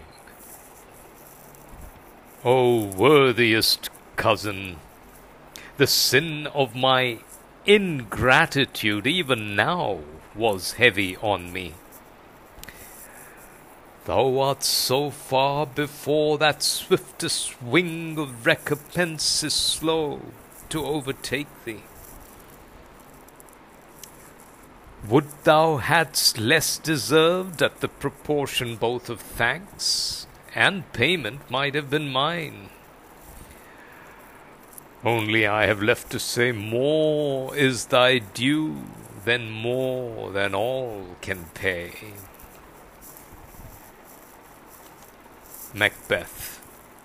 O worthiest cousin, the sin of my ingratitude even now was heavy on me. Thou art so far before that swiftest wing of recompense is slow to overtake thee. Would thou hadst less deserved, at the proportion both of thanks and payment might have been mine. Only I have left to say, more is thy due than more than all can pay. Macbeth.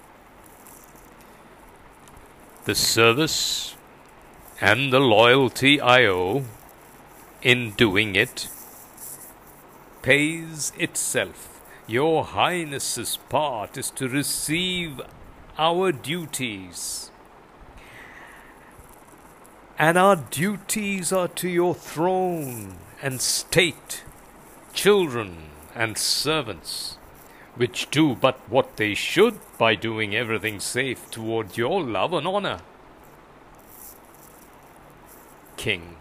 The service and the loyalty I owe in doing it pays itself. Your Highness's part is to receive our duties, and our duties are to your throne and state, children and servants, which do but what they should by doing everything safe toward your love and honor. King.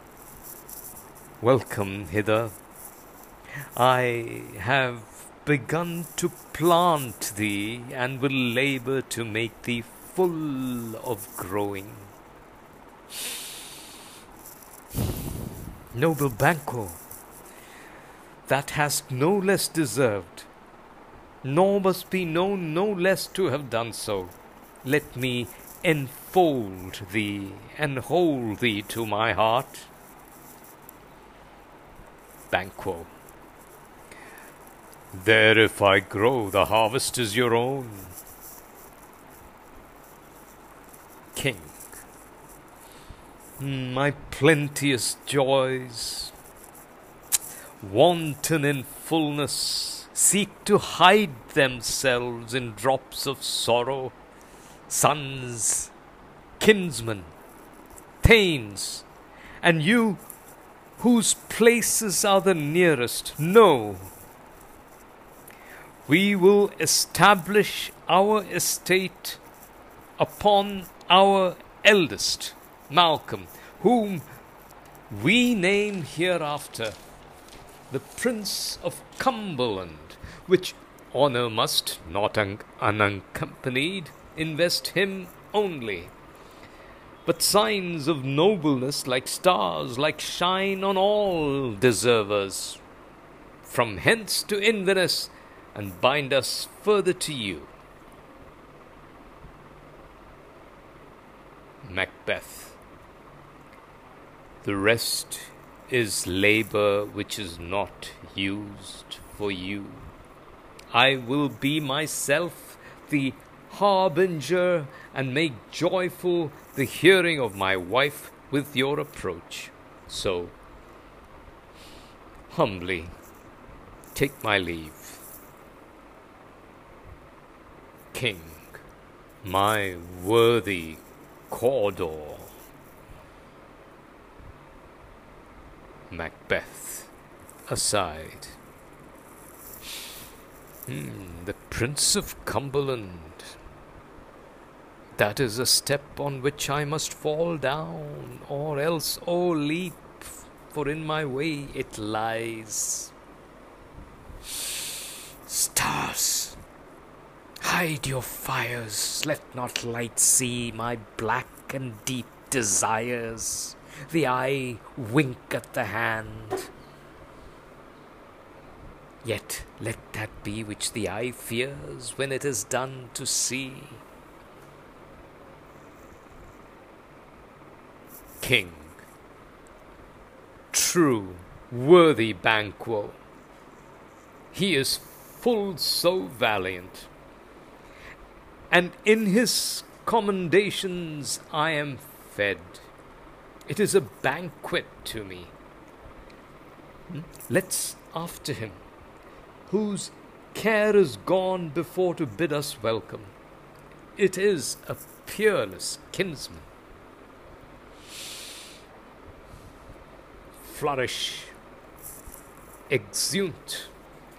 Welcome hither. I have begun to plant thee, and will labour to make thee full of growing. Noble Banquo, that hast no less deserved, nor must be known no less to have done so. Let me enfold thee and hold thee to my heart. Banquo. There if I grow, the harvest is your own. King. Mm, my plenteous joys, wanton in fullness, seek to hide themselves in drops of sorrow. Sons, kinsmen, thanes, and you whose places are the nearest, know we will establish our estate upon our eldest, Malcolm, whom we name hereafter the Prince of Cumberland, which honour must, not un- unaccompanied, invest him only. But signs of nobleness like stars, like shine on all deservers, from hence to Inverness, and bind us further to you. Macbeth. The rest is labour which is not used for you. I will be myself the harbinger and make joyful the hearing of my wife with your approach. So, humbly take my leave. King, my worthy Cawdor. Macbeth, aside. Hmm, the Prince of Cumberland. That is a step on which I must fall down, or else, oh, leap, for in my way it lies. Stars, hide your fires, let not light see my black and deep desires. The eye wink at the hand. Yet let that be which the eye fears when it is done to see. King, true, worthy Banquo, he is full so valiant, and in his commendations I am fed. It is a banquet to me. Hmm? Let's after him, whose care is gone before to bid us welcome. It is a peerless kinsman. Flourish, exunt.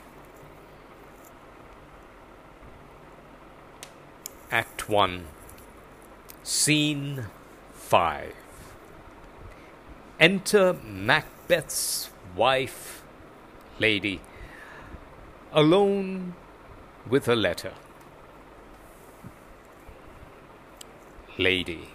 Act one, Scene five. Enter Macbeth's wife, lady, alone with a letter. Lady.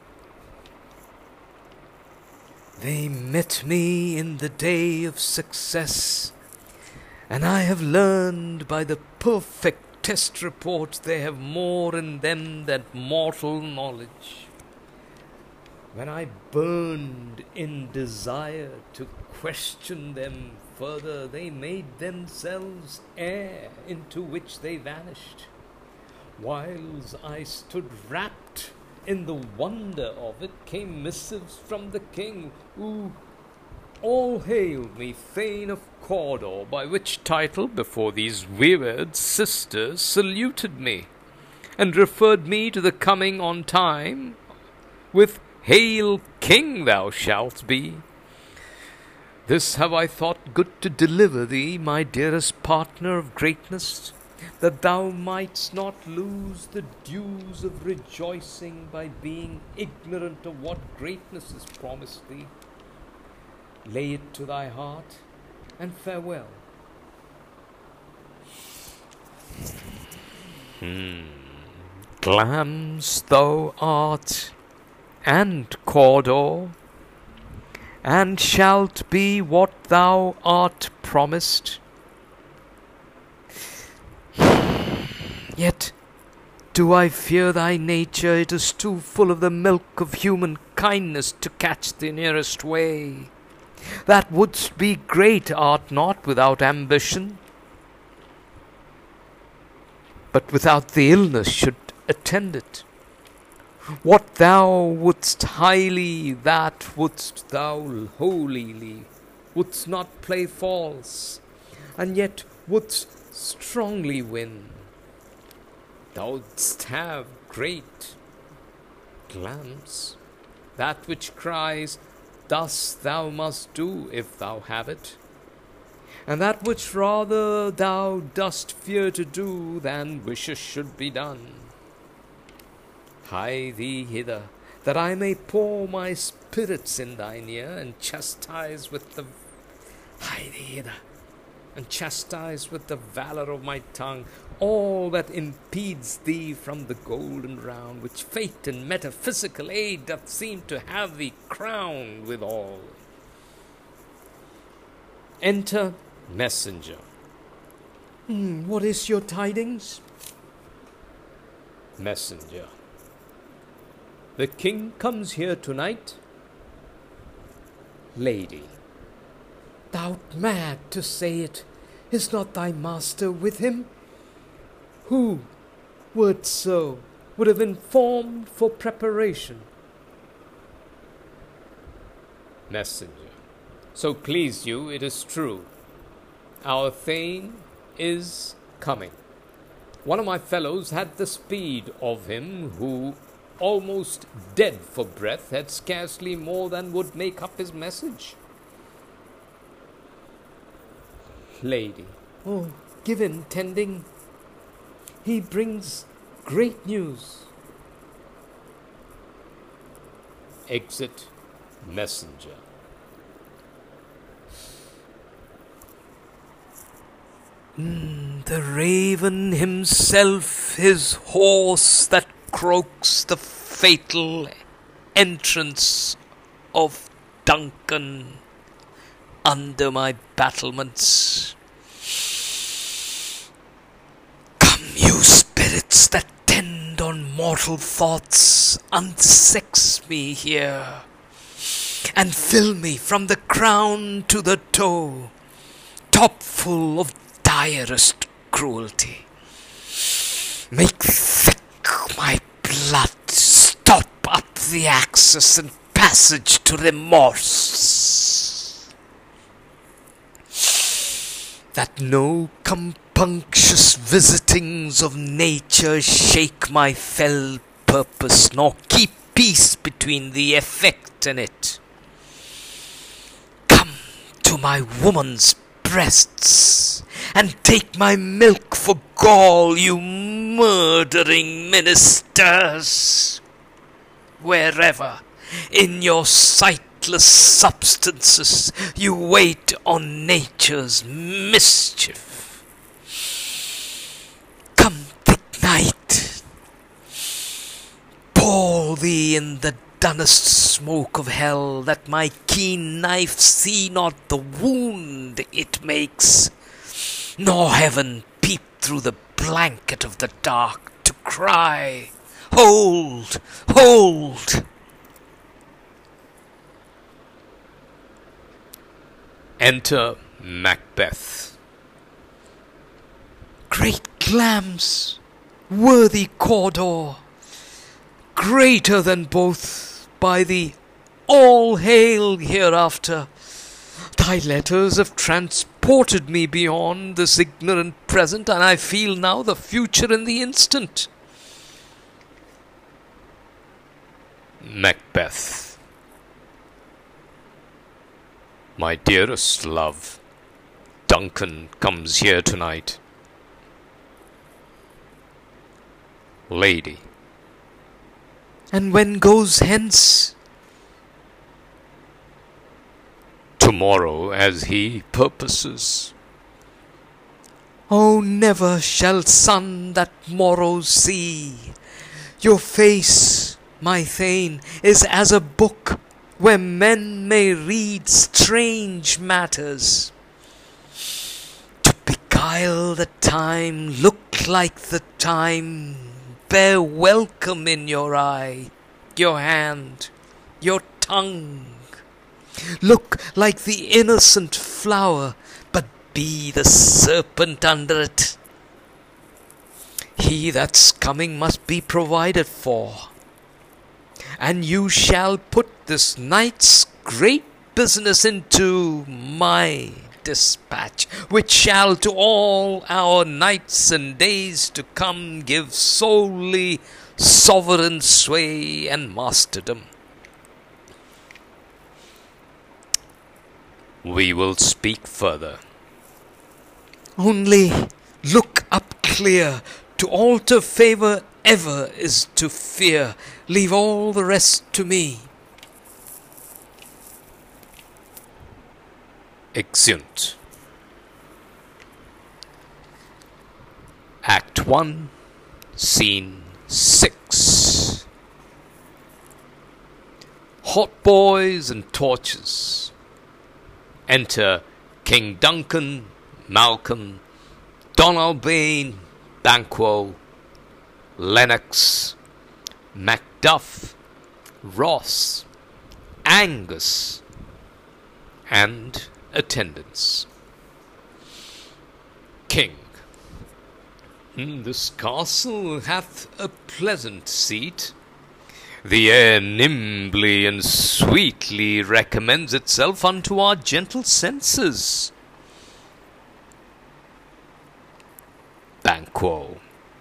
They met me in the day of success, and I have learned by the perfect test report they have more in them than mortal knowledge. When I burned in desire to question them further, they made themselves air into which they vanished, whiles I stood rapt in the wonder of it, came missives from the king, who all hailed me Thane of Cawdor, by which title before these weird sisters saluted me, and referred me to the coming on time with Hail, King, thou shalt be. This have I thought good to deliver thee, my dearest partner of greatness, that thou mightst not lose the dues of rejoicing by being ignorant of what greatness is promised thee. Lay it to thy heart, and farewell. Hmm. Glamis thou art, and Cawdor, and shalt be what thou art promised. Yet do I fear thy nature, it is too full of the milk of human kindness to catch the nearest way. That wouldst be great, art not, without ambition, but without the illness should attend it. What thou wouldst highly, that wouldst thou holily, wouldst not play false, and yet wouldst strongly win. Thou'dst have great glams, that which cries, thus thou must do if thou have it, and that which rather thou dost fear to do than wishes should be done. Hie thee hither, that I may pour my spirits in thine ear, and chastise with the hie thee hither, and chastise with the valour of my tongue all that impedes thee from the golden round, which fate and metaphysical aid doth seem to have thee crowned withal. Enter messenger. Hmm, what is your tidings? Messenger. The king comes here tonight. Lady. Thou'rt mad to say it. Is not thy master with him? Who, wert so, would have informed for preparation? Messenger. So please you, it is true. Our Thane is coming. One of my fellows had the speed of him, who, almost dead for breath, had scarcely more than would make up his message. Lady. Oh, give him tending. He brings great news. Exit messenger. Mm, the raven himself, his horse that croaks the fatal entrance of Duncan under my battlements. Come, you spirits that tend on mortal thoughts, unsex me here, and fill me from the crown to the toe, top full of direst cruelty. Make thick my blood, stop up the access and passage to remorse, that no compunctious visitings of nature shake my fell purpose, nor keep peace between the effect and it. Come to my woman's breasts, and take my milk for gall, you murdering ministers, wherever in your sightless substances you wait on nature's mischief. Come, thick night, pour thee in the dunnest smoke of hell, that my keen knife see not the wound it makes, nor heaven peep through the blanket of the dark to cry, hold, hold. Enter Macbeth. Great clams, worthy Cawdor, greater than both, by the all hail hereafter. Thy letters have transported me beyond this ignorant present, and I feel now the future in the instant. Macbeth. My dearest love, Duncan comes here tonight. Lady. And when goes hence? Tomorrow, as he purposes. Oh, never shall sun that morrow see. Your face, my Thane, is as a book, where men may read strange matters. To beguile the time, look like the time, bear welcome in your eye, your hand, your tongue. Look like the innocent flower, but be the serpent under it. He that's coming must be provided for. and you shall put this night's great business into my dispatch, which shall to all our nights and days to come give solely sovereign sway and masterdom. We will speak further. Only look up clear. To alter favour ever is to fear. Leave all the rest to me. Exeunt. Act one, Scene six. Hot boys and torches. Enter King Duncan, Malcolm, Donalbain, Banquo, Lennox, Macduff, Ross, Angus, and attendants. King. This castle hath a pleasant seat. The air nimbly and sweetly recommends itself unto our gentle senses. Banquo.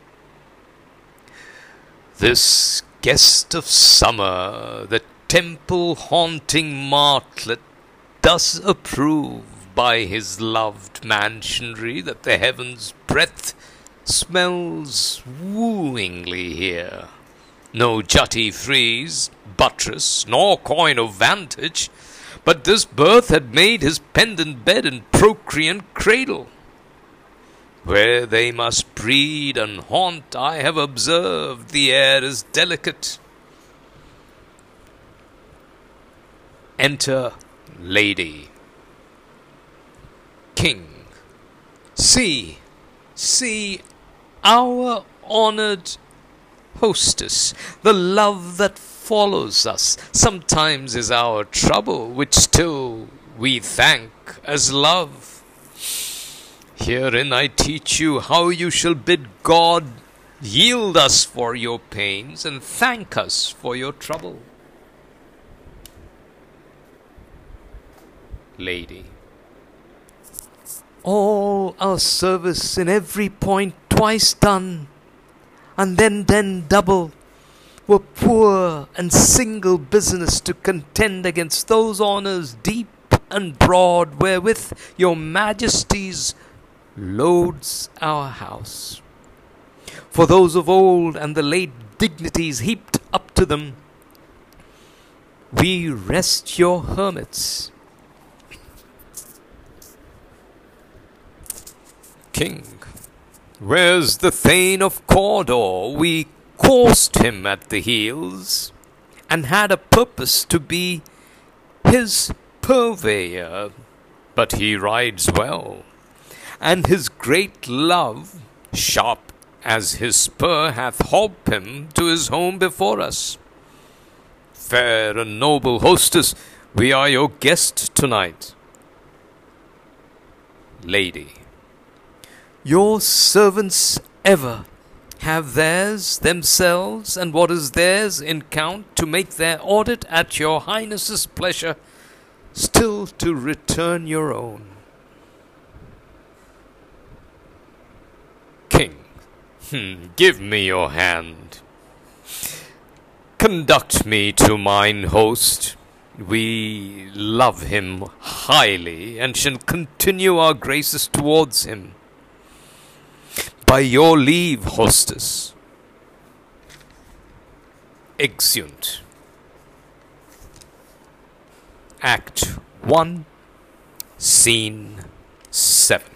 This guest of summer, the temple-haunting martlet, does approve by his loved mansionry that the heaven's breath smells wooingly here. No jutty frieze, buttress, nor coign of vantage, but this birth had made his pendant bed and procreant cradle. Where they must breed and haunt, I have observed the air is delicate. Enter Lady. King. See, see our honoured hostess. The love that follows us sometimes is our trouble, which still we thank as love. Herein I teach you how you shall bid God yield us for your pains and thank us for your trouble. Lady. All our service in every point twice done, and then then double, were poor and single business to contend against those honours deep and broad wherewith your majesties loads our house. For those of old and the late dignities heaped up to them, we rest your hermits. King. Where's the Thane of Cawdor? We coursed him at the heels, and had a purpose to be his purveyor, but he rides well, and his great love, sharp as his spur, hath holp him to his home before us. Fair and noble hostess, we are your guest tonight. Lady. Your servants ever have theirs themselves, and what is theirs in count, to make their audit at your highness's pleasure, still to return your own. King. Hmm, give me your hand. Conduct me to mine host. We love him highly, and shall continue our graces towards him. By your leave, hostess. Exeunt. Act one, Scene seven.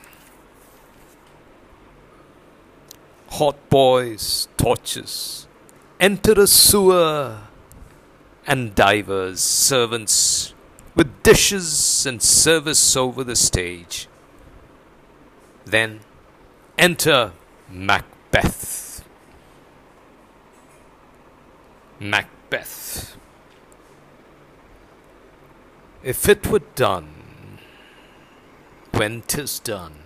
Hot boys, torches, enter a sewer, and divers servants with dishes and service over the stage. Then enter Macbeth. Macbeth. If it were done, when 'tis done,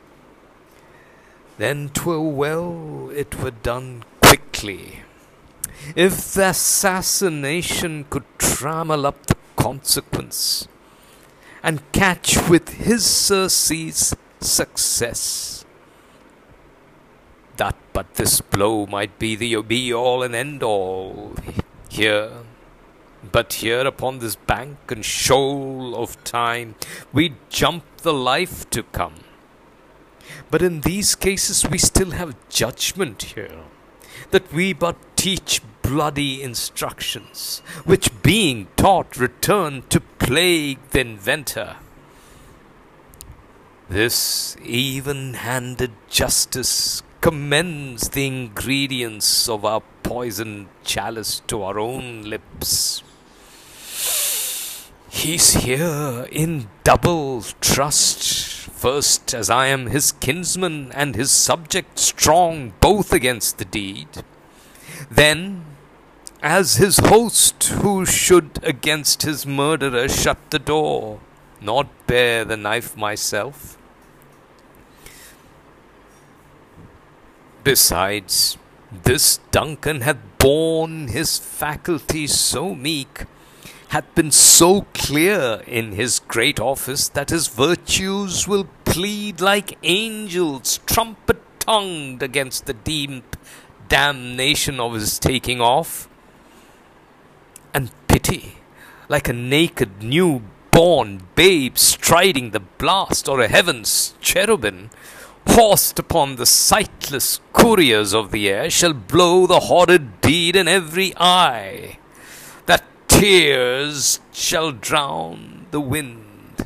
then 'twere well it were done quickly. if the assassination could trammel up the consequence and catch with his Circe's success, that but this blow might be the be-all and end-all here. But here upon this bank and shoal of time we jump the life to come. But in these cases we still have judgment here, that we but teach bloody instructions, which being taught return to plague the inventor. This even-handed justice commends the ingredients of our poisoned chalice to our own lips. He's here in double trust. First, as I am his kinsman and his subject strong both against the deed. Then, as his host who should against his murderer shut the door, not bear the knife myself. Besides, this Duncan hath borne his faculties so meek, hath been so clear in his great office, that his virtues will plead like angels trumpet-tongued against the deep damnation of his taking off. And pity, like a naked new-born babe striding the blast, or a heaven's cherubim, horsed upon the sightless couriers of the air, shall blow the horrid deed in every eye, that tears shall drown the wind.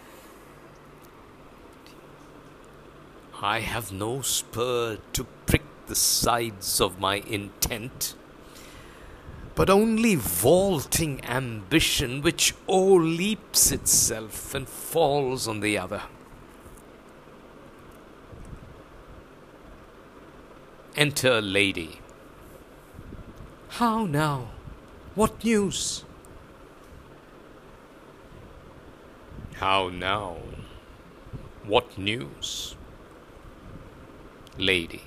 I have no spur to prick the sides of my intent, but only vaulting ambition, which o'erleaps itself and falls on the other. Enter lady. How now? What news? How now? What news? Lady.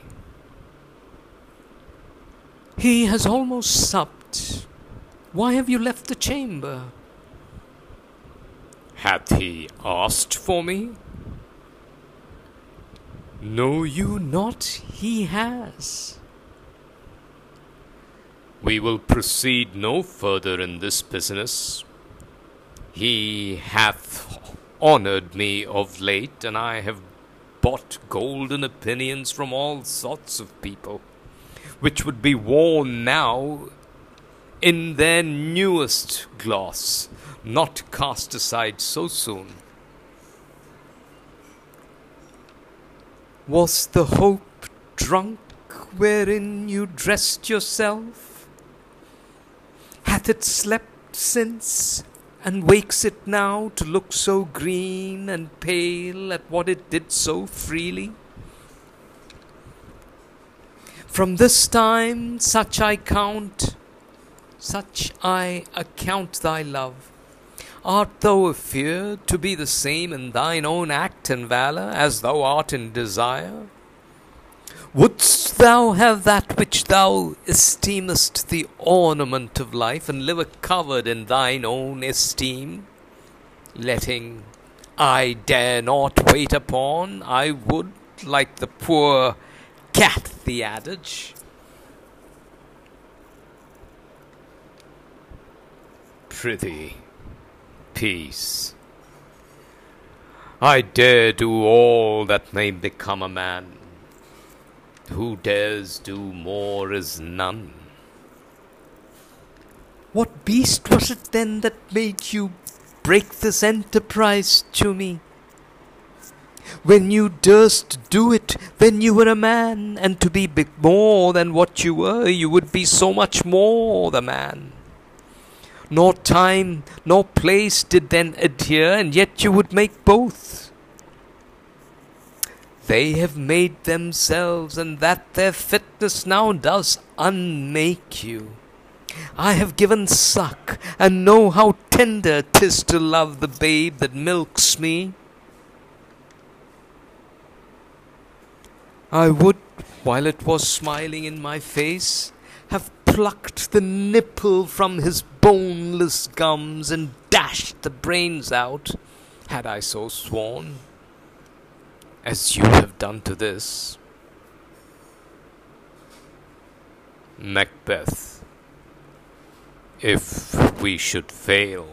He has almost supped. Why have you left the chamber? Hath he asked for me? Know you not he has? We will proceed no further in this business. He hath honoured me of late, and I have bought golden opinions from all sorts of people, which would be worn now in their newest gloss, not cast aside so soon. Was the hope drunk wherein you dressed yourself? Hath it slept since, and wakes it now to look so green and pale at what it did so freely? From this time such I count, such I account thy love. Art thou afeard to be the same in thine own act and valour as thou art in desire? Wouldst thou have that which thou esteemest the ornament of life, and live covered in thine own esteem, letting I dare not wait upon, I would, like the poor cat, the adage? Prithee, peace. I dare do all that may become a man. Who dares do more is none. What beast was it then that made you break this enterprise to me? When you durst do it, then you were a man, and to be big more than what you were, you would be so much more the man. Nor time nor place did then adhere, and yet you would make both. They have made themselves, and that their fitness now does unmake you. I have given suck, and know how tender 'tis to love the babe that milks me. I would, while it was smiling in my face, have plucked the nipple from his boneless gums and dashed the brains out, had I so sworn, as you have done to this. Macbeth, if we should fail.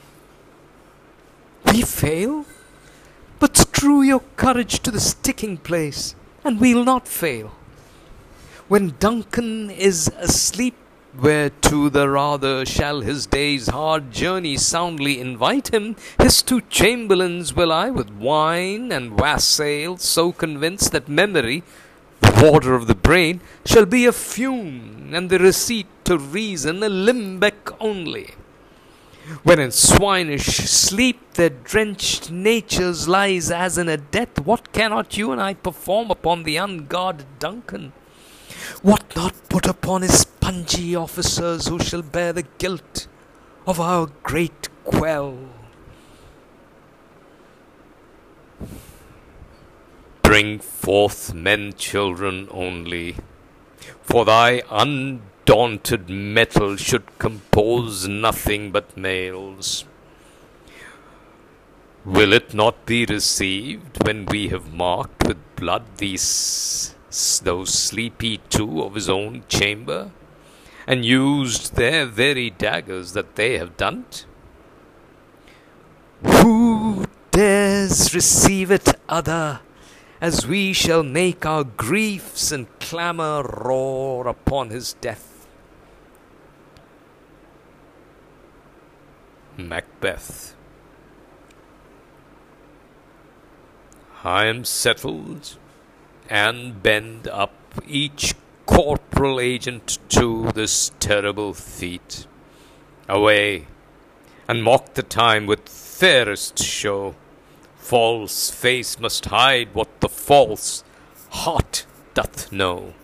We fail? But screw your courage to the sticking place, and we'll not fail. When Duncan is asleep, whereto the rather shall his day's hard journey soundly invite him, his two chamberlains will I with wine and wassail so convince that memory, the water of the brain, shall be a fume, and the receipt to reason a limbeck only. When in swinish sleep their drenched natures lies as in a death, what cannot you and I perform upon the unguarded Duncan? What not put upon his spongy officers who shall bear the guilt of our great quell? Bring forth men children only, for thy undaunted metal should compose nothing but males. Will it not be received when we have marked with blood these those sleepy two of his own chamber, and used their very daggers that they have done't? Who dares receive it other, as we shall make our griefs and clamour roar upon his death? Macbeth. I am settled, and bend up each corporal agent to this terrible feat. Away, and mock the time with fairest show. False face must hide what the false heart doth know.